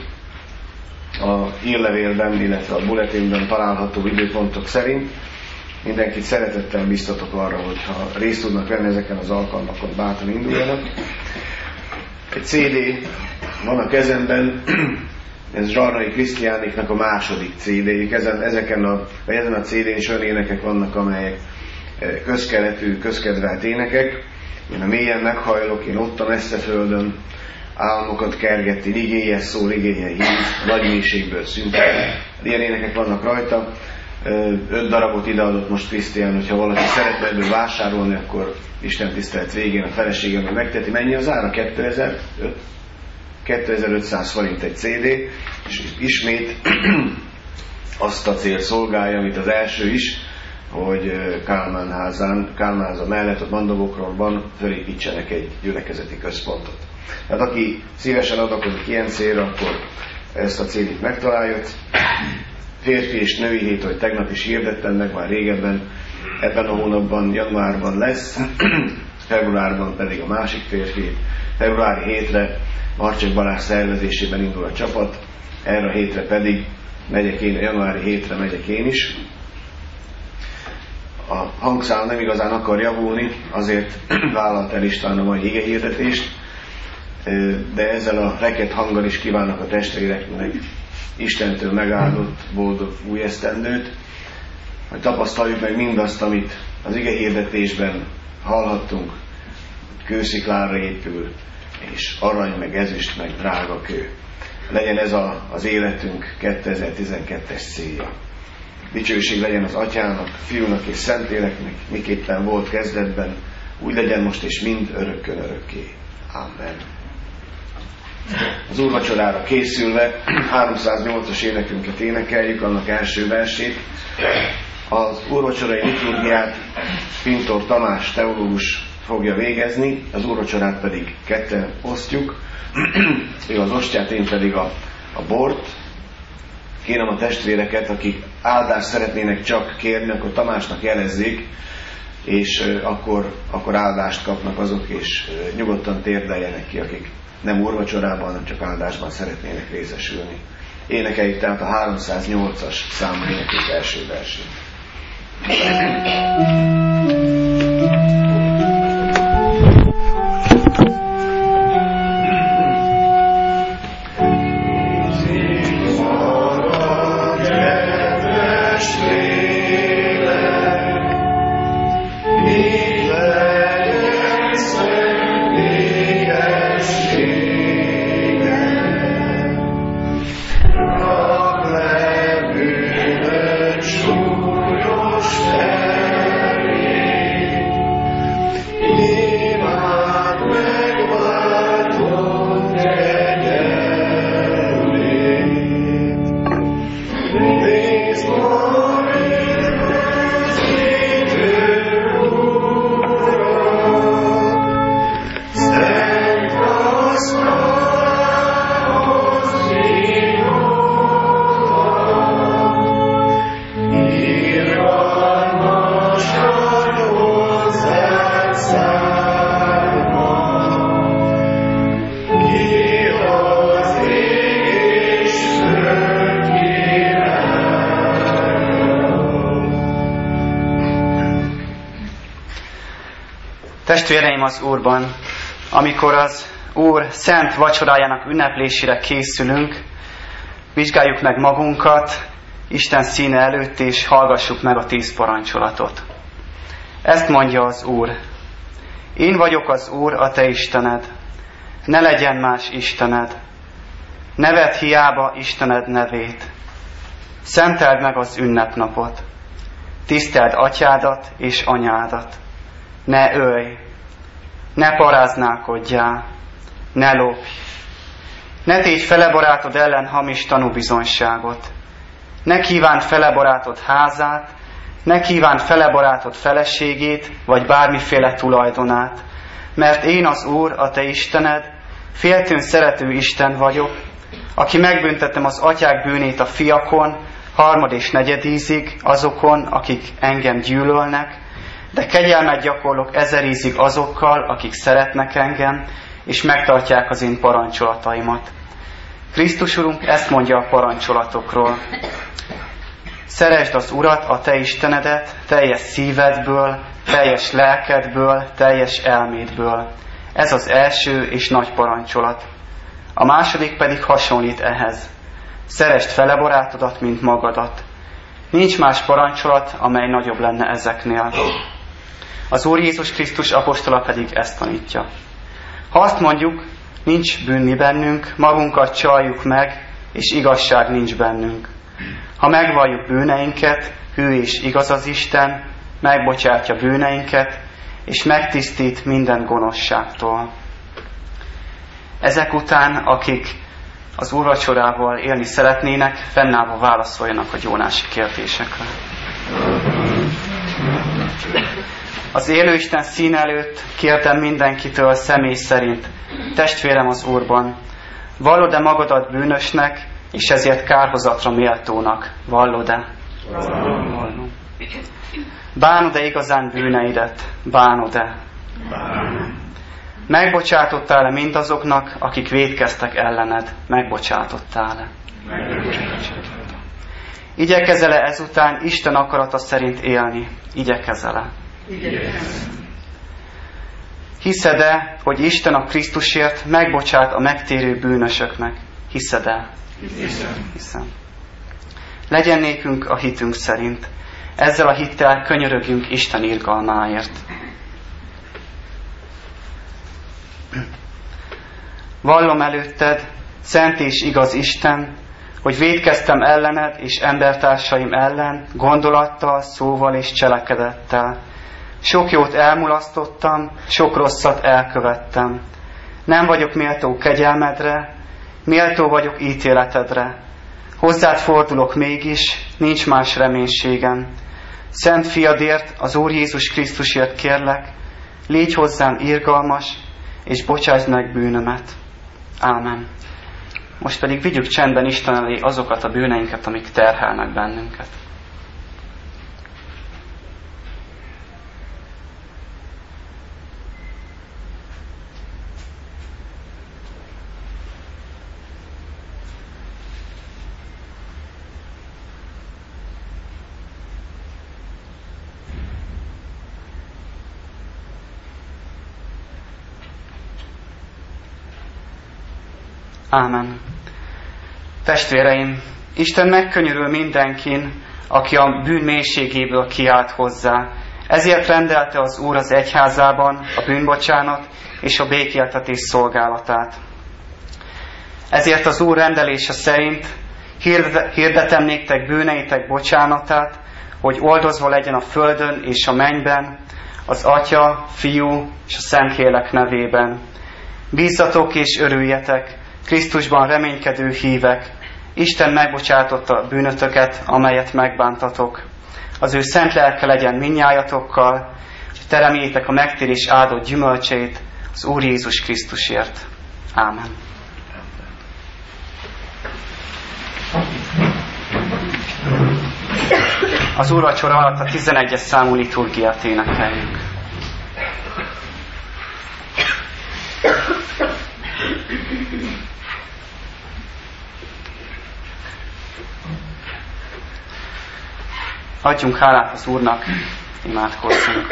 a hírlevélben, illetve a bulletinben található időpontok szerint. Mindenkit szeretettel biztatok arra, hogy ha részt tudnak venni ezeken az alkalmakon, bátran induljanak. Egy cé dé van a kezemben, ez Zsarnai Krisztiániknak a második cé déjük. Ezen, ezeken a, vagy ezen a cé dén is olyan énekek vannak, amelyek közkeletű, közkedvelt énekek. Én a mélyen meghajlok, én ott a messze földön, álmokat kergetni, igéje szól, igéje hív, nagy mélységből szüntel. Ilyen énekek vannak rajta. Öt darabot ideadott most Krisztián, hogyha valaki szeretne ebből vásárolni, akkor Isten tisztelet végén a feleségem megteti. Mennyi az ára? kétezer-öt? kétezer-ötszáz forint egy cé dé, és ismét azt a cél szolgálja, amit az első is, hogy Kálmán házán, Kálmán háza mellett a Mandogokról fölépítsenek egy gyülekezeti központot. Tehát aki szívesen adakozik ilyen célra, akkor ezt a célit megtalálja. Férfi és női hét, hogy tegnap is hirdettem meg már régebben, ebben a hónapban, januárban lesz, februárban pedig a másik férfi hét. Februári hétre Marcsek Balázs szervezésében indul a csapat, erre a hétre pedig megyek én, januári hétre megyek én is. A hangszám nem igazán akar javulni, azért vállalt el István a mai igehirdetést, de ezzel a reket hanggal is kívánok a testvéreknek Istentől megáldott, boldog új esztendőt, hogy tapasztaljuk meg mindazt, amit az igehirdetésben hallhattunk, hogy kősziklára épül, és arany, meg ezüst, meg drága kő. Legyen ez a, az életünk kétezer-tizenkettes célja. Dicsőség legyen az Atyának, Fiúnak és Szentléleknek, miképpen volt kezdetben, úgy legyen most és mind örökkön örökké. Amen. Az úrvacsorára készülve háromszáznyolcas énekünket énekeljük, annak első versét. Az úrvacsorai liturgiát Pintor Tamás teológus fogja végezni, az úrvacsorát pedig ketten osztjuk, ő az ostját, én pedig a, a bort. Kérem a testvéreket, akik áldást szeretnének csak kérni, akkor Tamásnak jelezzék, és uh, akkor, akkor áldást kapnak azok, és uh, nyugodtan térdeljenek ki, akik nem úrvacsorában, hanem csak áldásban szeretnének részesülni. Énekeljük tehát a háromszáznyolcas számú énekünk első versét. Testvéreim az Úrban, amikor az Úr szent vacsorájának ünneplésére készülünk, vizsgáljuk meg magunkat Isten színe előtt, és hallgassuk meg a tíz parancsolatot. Ezt mondja az Úr: én vagyok az Úr, a te Istened, ne legyen más Istened, ne vedd hiába Istened nevét, szenteld meg az ünnepnapot, tiszteld atyádat és anyádat, ne ölj, ne paráználkodjál, ne lopj, ne tégy fele barátod ellen hamis tanúbizonyságot, ne kívánd fele barátod házát, ne kívánd fele barátod feleségét, vagy bármiféle tulajdonát, mert én az Úr, a te Istened, féltőn szerető Isten vagyok, aki megbüntetem az atyák bűnét a fiakon, harmad és negyedízig azokon, akik engem gyűlölnek, de kegyelmet gyakorlok ezerízig azokkal, akik szeretnek engem, és megtartják az én parancsolataimat. Krisztus Urunk ezt mondja a parancsolatokról: szeresd az Urat, a te Istenedet, teljes szívedből, teljes lelkedből, teljes elmédből. Ez az első és nagy parancsolat. A második pedig hasonlít ehhez: szeresd fele barátodat, mint magadat. Nincs más parancsolat, amely nagyobb lenne ezeknél. Az Úr Jézus Krisztus apostola pedig ezt tanítja: ha azt mondjuk, nincs bűn mi bennünk, magunkat csaljuk meg, és igazság nincs bennünk. Ha megvalljuk bűneinket, hű és igaz az Isten, megbocsátja bűneinket, és megtisztít minden gonoszságtól. Ezek után, akik az úrvacsorával élni szeretnének, fennállva válaszoljanak a gyónási kérdésekre. Az élő Isten szín előtt kérdem mindenkitől személy szerint, testvérem az Úrban, vallod-e magadat bűnösnek, és ezért kárhozatra méltónak? Vallod-e? Vallom. Bánod-e igazán bűneidet? Bánod-e? Megbocsátottál-e mindazoknak, akik vétkeztek ellened? Megbocsátottál-e? Igyekezel-e ezután Isten akarata szerint élni? Igyekezel-e? Hiszed-e, hogy Isten a Krisztusért megbocsát a megtérő bűnösöknek? Hiszed-e? Hiszem. Hiszem. Legyen nékünk a hitünk szerint. Ezzel a hittel könyörögjünk Isten irgalmáért. Vallom előtted, szent és igaz Isten, hogy vétkeztem ellened és embertársaim ellen, gondolattal, szóval és cselekedettel. Sok jót elmulasztottam, sok rosszat elkövettem. Nem vagyok méltó kegyelmedre, méltó vagyok ítéletedre. Hozzád fordulok mégis, nincs más reménységem. Szent fiadért, az Úr Jézus Krisztusért kérlek, légy hozzám irgalmas, és bocsásd meg bűnömet. Ámen. Most pedig vigyük csendben Isten elé azokat a bűneinket, amik terhelnek bennünket. Ámen. Testvéreim, Isten megkönyörül mindenkin, aki a bűn mélységéből kiált hozzá. Ezért rendelte az Úr az egyházában a bűnbocsánat és a békéltetés szolgálatát. Ezért az Úr rendelése szerint hirdetem néktek bűneitek bocsánatát, hogy oldozva legyen a földön és a mennyben, az Atya, Fiú és a Szentlélek nevében. Bízzatok és örüljetek, Krisztusban reménykedő hívek, Isten megbocsátotta a bűnötöket, amelyet megbántatok. Az ő szent lelke legyen mindnyájatokkal, és teremjétek a megtérés áldott gyümölcsét az Úr Jézus Krisztusért. Ámen. Az úrvacsora alatt a tizenegyes számú liturgiát énekeljük. Adjunk hálát az Úrnak, imádkozzunk.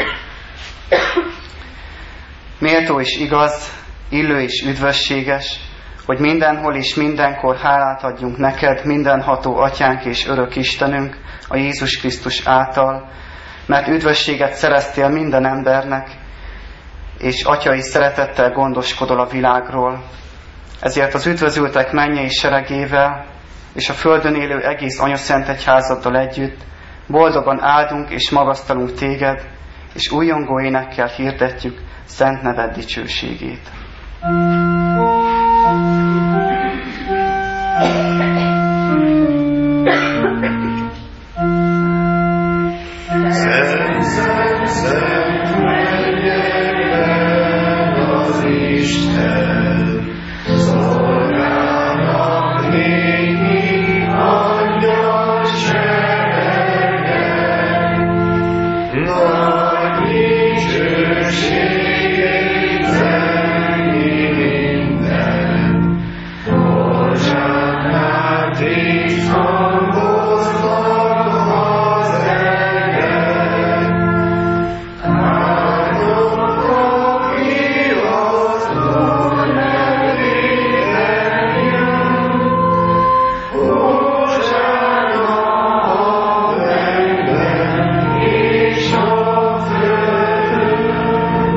Méltó és igaz, illő és üdvösséges, hogy mindenhol és mindenkor hálát adjunk neked, mindenható Atyánk és örök Istenünk, a Jézus Krisztus által, mert üdvösséget szereztél minden embernek, és atyai szeretettel gondoskodol a világról. Ezért az üdvözültek mennyei seregével, és a földön élő egész anyaszent egyházaddal együtt boldogan áldunk és magasztalunk téged, és újongó énekkel hirdetjük szent neved dicsőségét. Szent, szent, szent, mennyekben az Isten, szolgálnak néki angyal seregek, nagy dicsőségét zengi minden, Hozzánál tíz hangoznak az egek, áldott, aki az Úr nevében jön, Hozzánna a mennyben és a földön.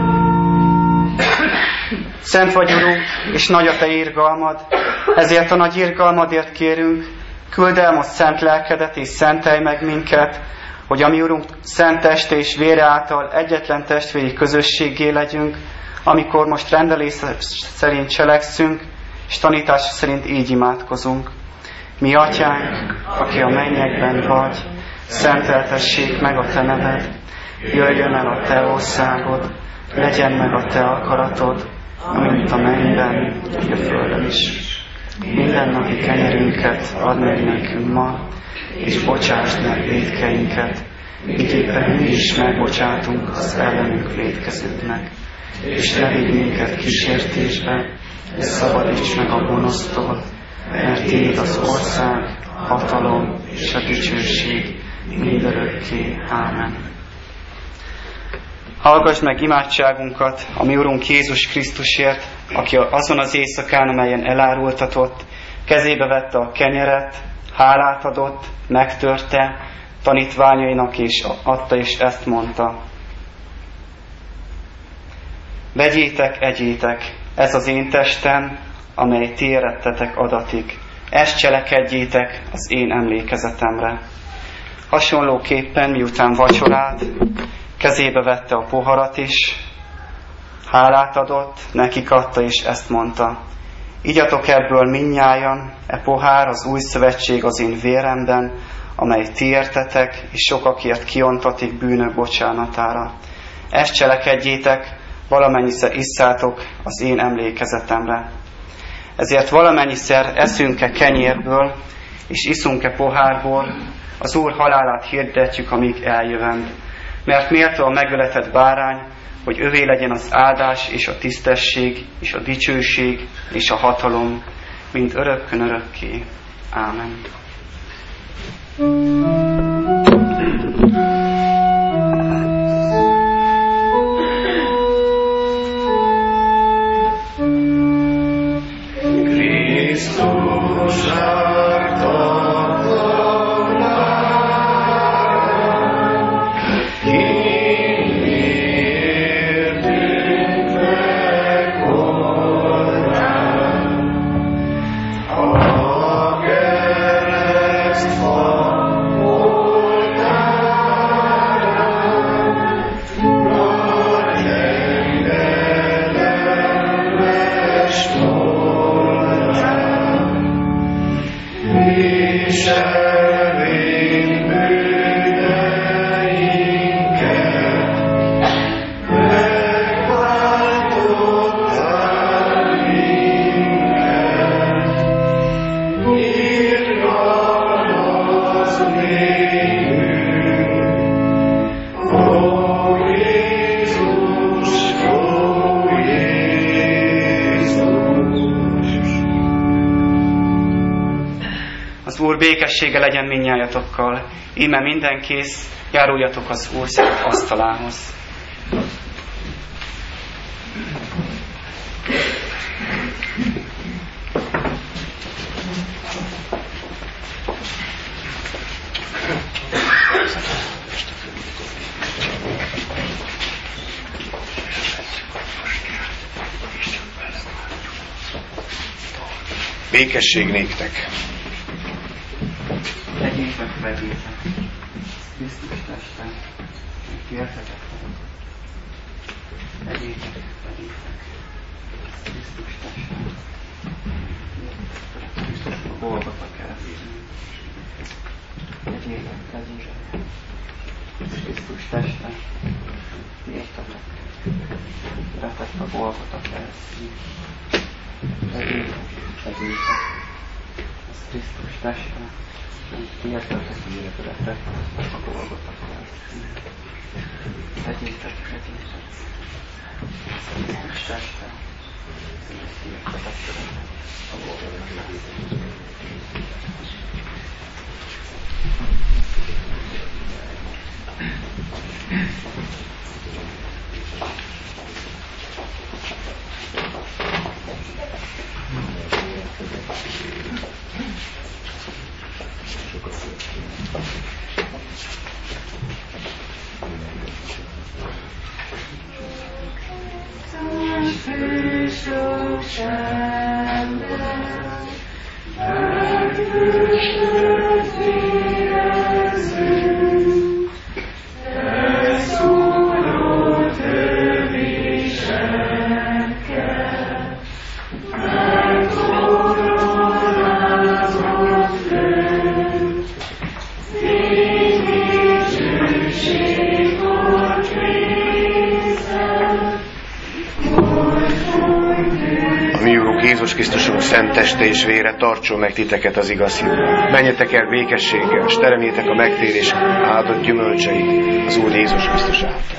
Szent vagy, Urunk, és nagy a Te irgalmad, ezért a nagy irgalmadért kérünk, küld el most szent lelkedet és szentelj meg minket, hogy a mi Urunk szent teste és vére által egyetlen testvéri közösséggé legyünk, amikor most rendelés szerint cselekszünk, és tanítása szerint így imádkozunk. Mi Atyánk, aki a mennyekben vagy, szenteltessék meg a Te neved, jöjjön el a te országod, legyen meg a te akaratod, amint a mennyben, úgy a földön is. Mindennapi kenyerünket add meg nekünk ma, és bocsásd meg vétkeinket, miképpen mi is megbocsátunk az ellenünk vétkezőknek. És ne vigy minket kísértésbe, és szabadíts meg a gonosztól, mert tiéd az ország, hatalom és a dicsőség mindörökké. Ámen. Hallgass meg imádságunkat a mi Urunk Jézus Krisztusért, aki azon az éjszakán, amelyen elárultatott, kezébe vette a kenyeret, hálát adott, megtörte, tanítványainak és adta, és ezt mondta: vegyétek, egyétek, ez az én testem, amely ti érettetek adatik. Ezt cselekedjétek az én emlékezetemre. Hasonlóképpen, miután vacsorált, kezébe vette a poharat is, hálát adott, nekik adta, és ezt mondta: igyatok ebből mindnyájan, e pohár az új szövetség az én véremben, amely ti értetek, és sokakért kiontatik bűnök bocsánatára. Ezt cselekedjétek, valamennyiszer isszátok az én emlékezetemre. Ezért valamennyiszer eszünk-e kenyérből, és iszunk-e pohárból, az Úr halálát hirdetjük, amíg eljövend. Mert méltó a megöletett bárány, hogy övé legyen az áldás, és a tisztesség, és a dicsőség, és a hatalom, mind örökkön örökké. Ámen. Békessége legyen mindnyájatokkal. Íme minden kész, járuljatok az Úr szent asztalához. Békesség néktek! Vegyétek, vegyétek, Krisztus teste, kértetek fel. Vegyétek, vegyétek, Krisztus teste, Krisztus a Golgota keresztjén. Vegyétek, vegyétek, Krisztus teste, kértetek, retett a Golgota keresztjén. Vegyétek, vegyétek, ez Krisztus teste, értetek életetek a Golgota keresztjén. Vegyétek, vegyétek, Krisztus teste, értetek a Golgota keresztjén. Sing, Jézus Krisztusunk szent teste és vére tartson meg titeket az igaz hitben. Menjetek el békességgel, és teremjétek a megtérés áldott gyümölcseit az Úr Jézus Krisztus által.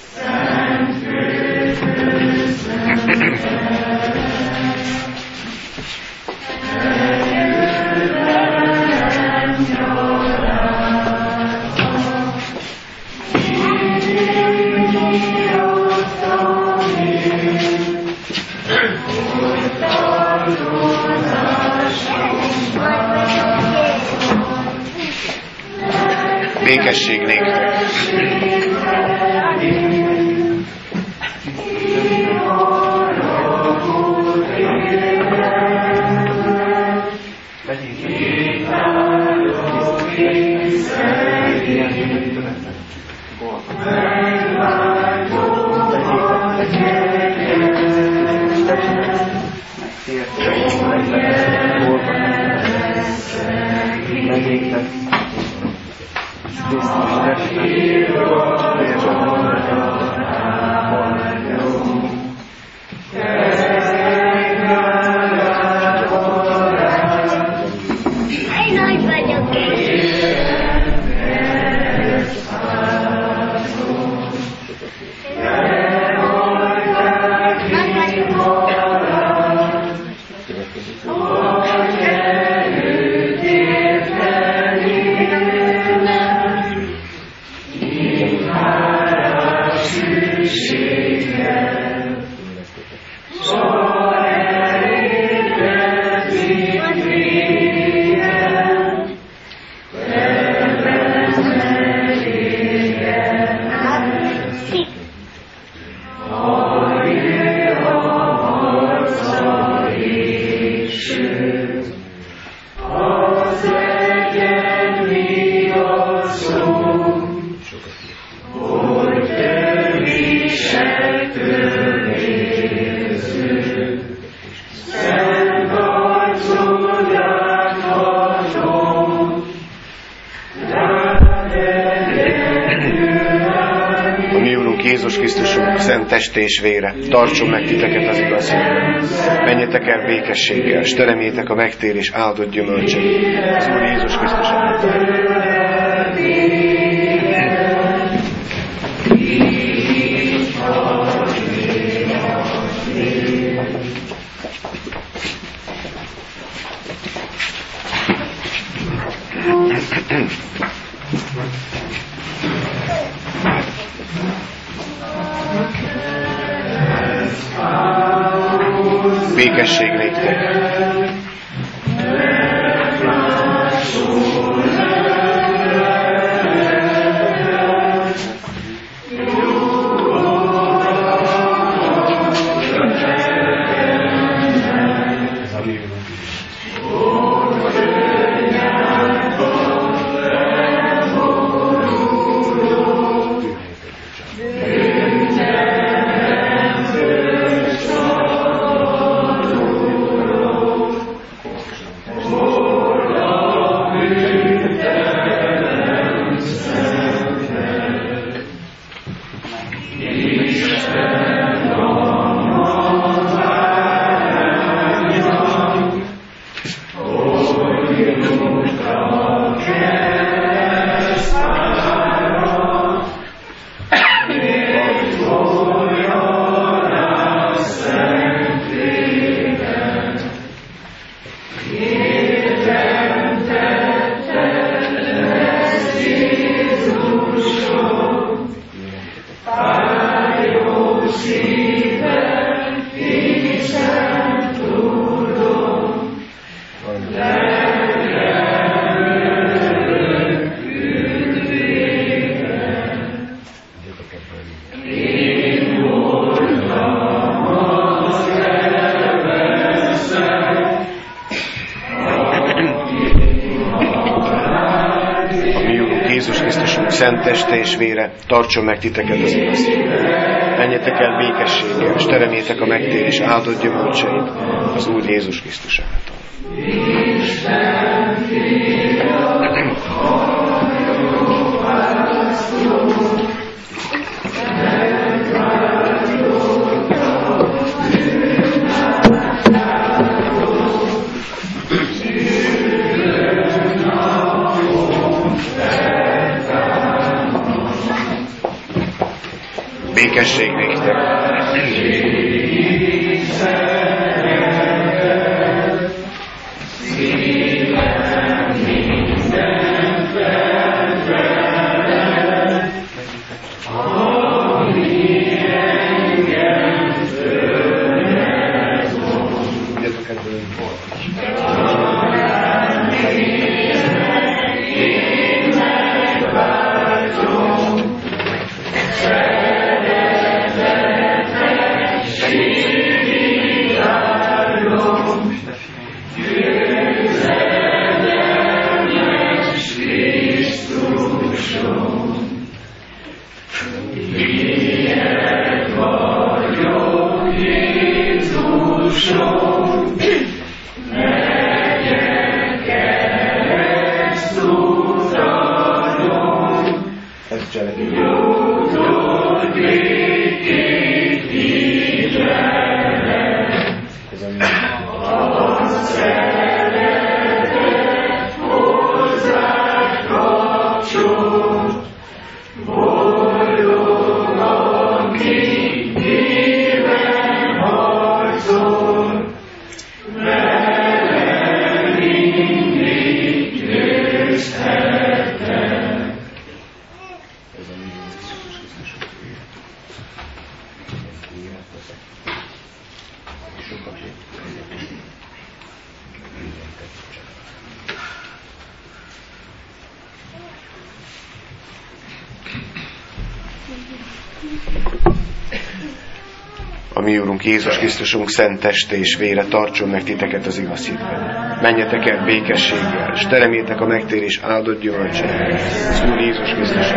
Békesség néktek! Jézus Krisztusunk szent teste és vére tartson meg titeket az igaz hitben. Menjetek el békességgel, és teremjétek a megtérés áldott gyümölcseit az Úr Jézus Krisztus által. Békesség néktek! Szent teste és vére tartson meg titeket az igaz hitben. Menjetek el békességgel, és teremjétek a megtérés áldott gyümölcseit az Úr Jézus Krisztus által. Békesség néktek. A mi Úrunk Jézus Krisztusunk szent teste és vére tartson meg titeket az igaz hitben. Menjetek el békességgel, és teremjétek a megtérés áldott gyümölcsét. Az Úr Jézus Krisztus.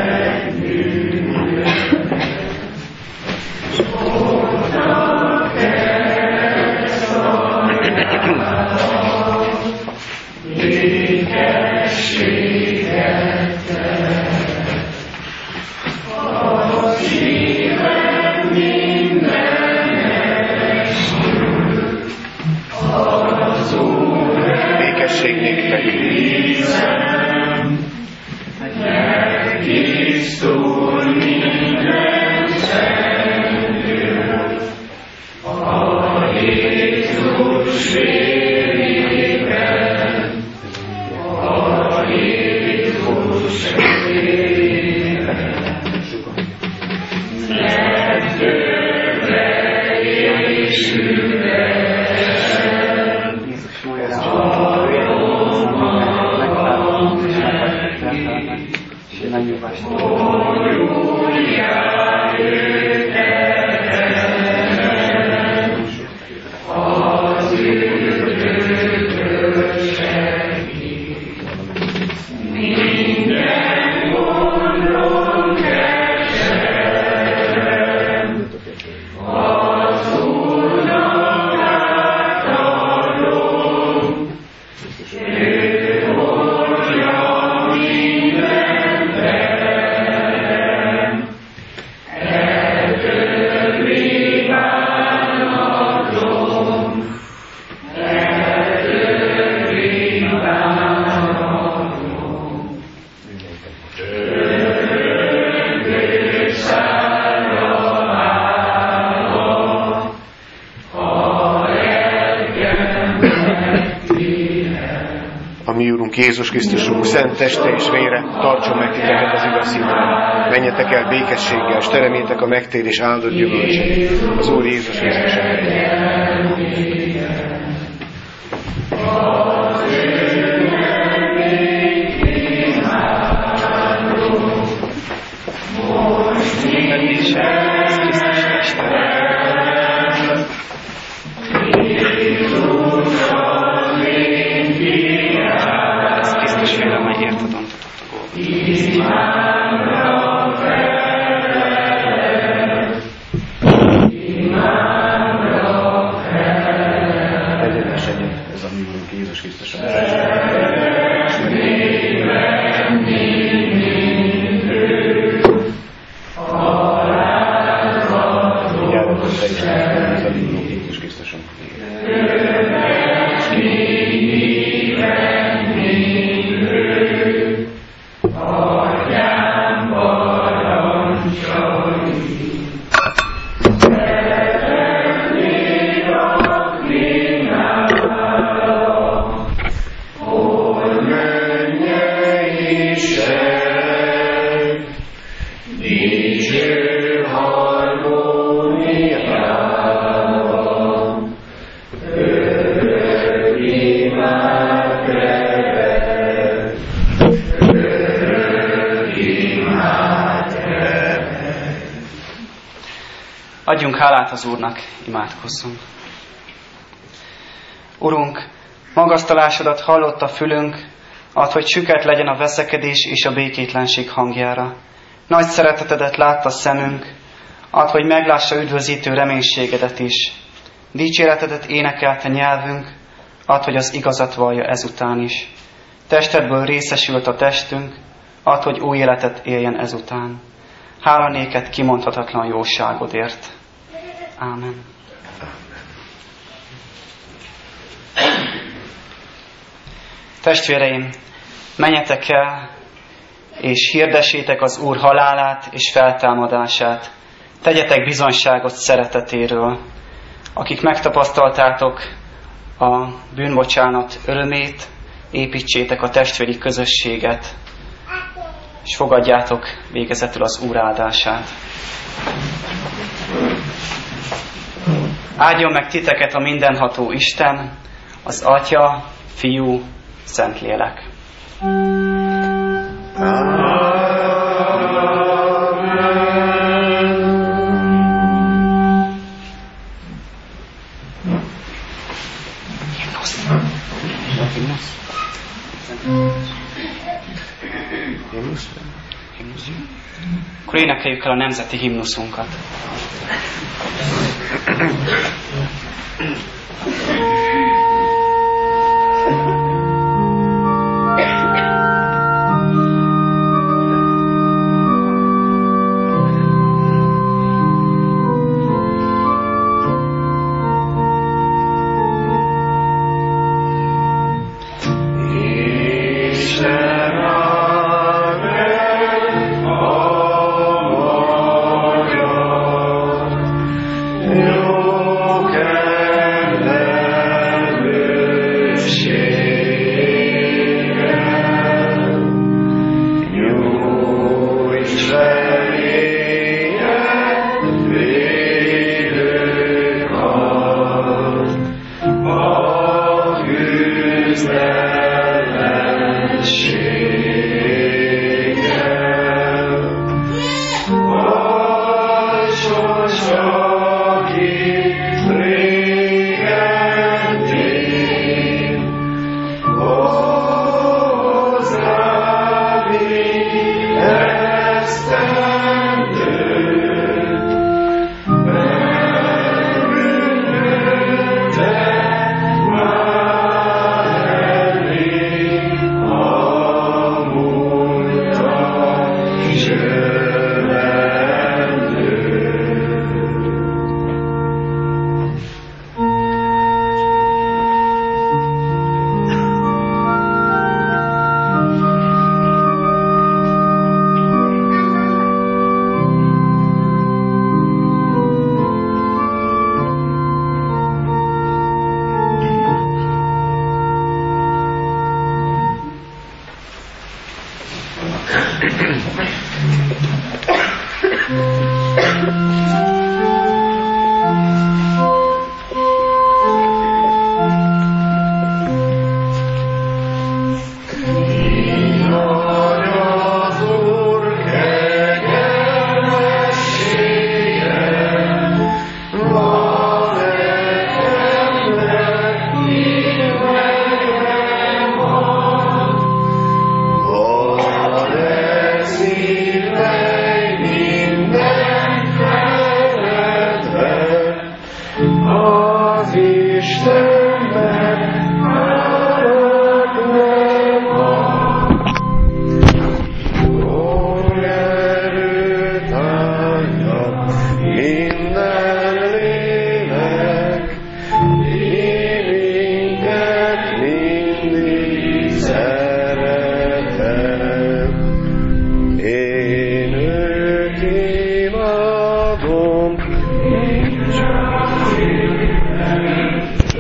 Jézus Krisztusunk szent teste és vére tartson meg titeket az igaz hitben. Menjetek el békességgel, és teremjétek a megtérés áldott gyümölcsét. Az Úr Jézus Krisztus. Dicső harmóniában, örök imád revet, örök imád revet. Adjunk hálát az Úrnak, imádkozzunk. Urunk, magasztalásodat hallott a fülünk, add, hogy süket legyen a veszekedés és a békétlenség hangjára. Nagy szeretetedet látta szemünk, add, hogy meglássa üdvözítő reménységedet is. Dicséretedet énekelte nyelvünk, add, hogy az igazat vallja ezután is. Testedből részesült a testünk, add, hogy új életet éljen ezután. Hála néked kimondhatatlan jóságodért. Ámen. Testvéreim, menjetek el, és hirdessétek az Úr halálát és feltámadását. Tegyetek bizonyságot szeretetéről. Akik megtapasztaltátok a bűnbocsánat örömét, építsétek a testvéri közösséget, és fogadjátok végezetül az Úr áldását. Áldjon meg titeket a mindenható Isten, az Atya, Fiú, Szentlélek. Akkor énekeljük el a nemzeti himnuszunkat. Thank you.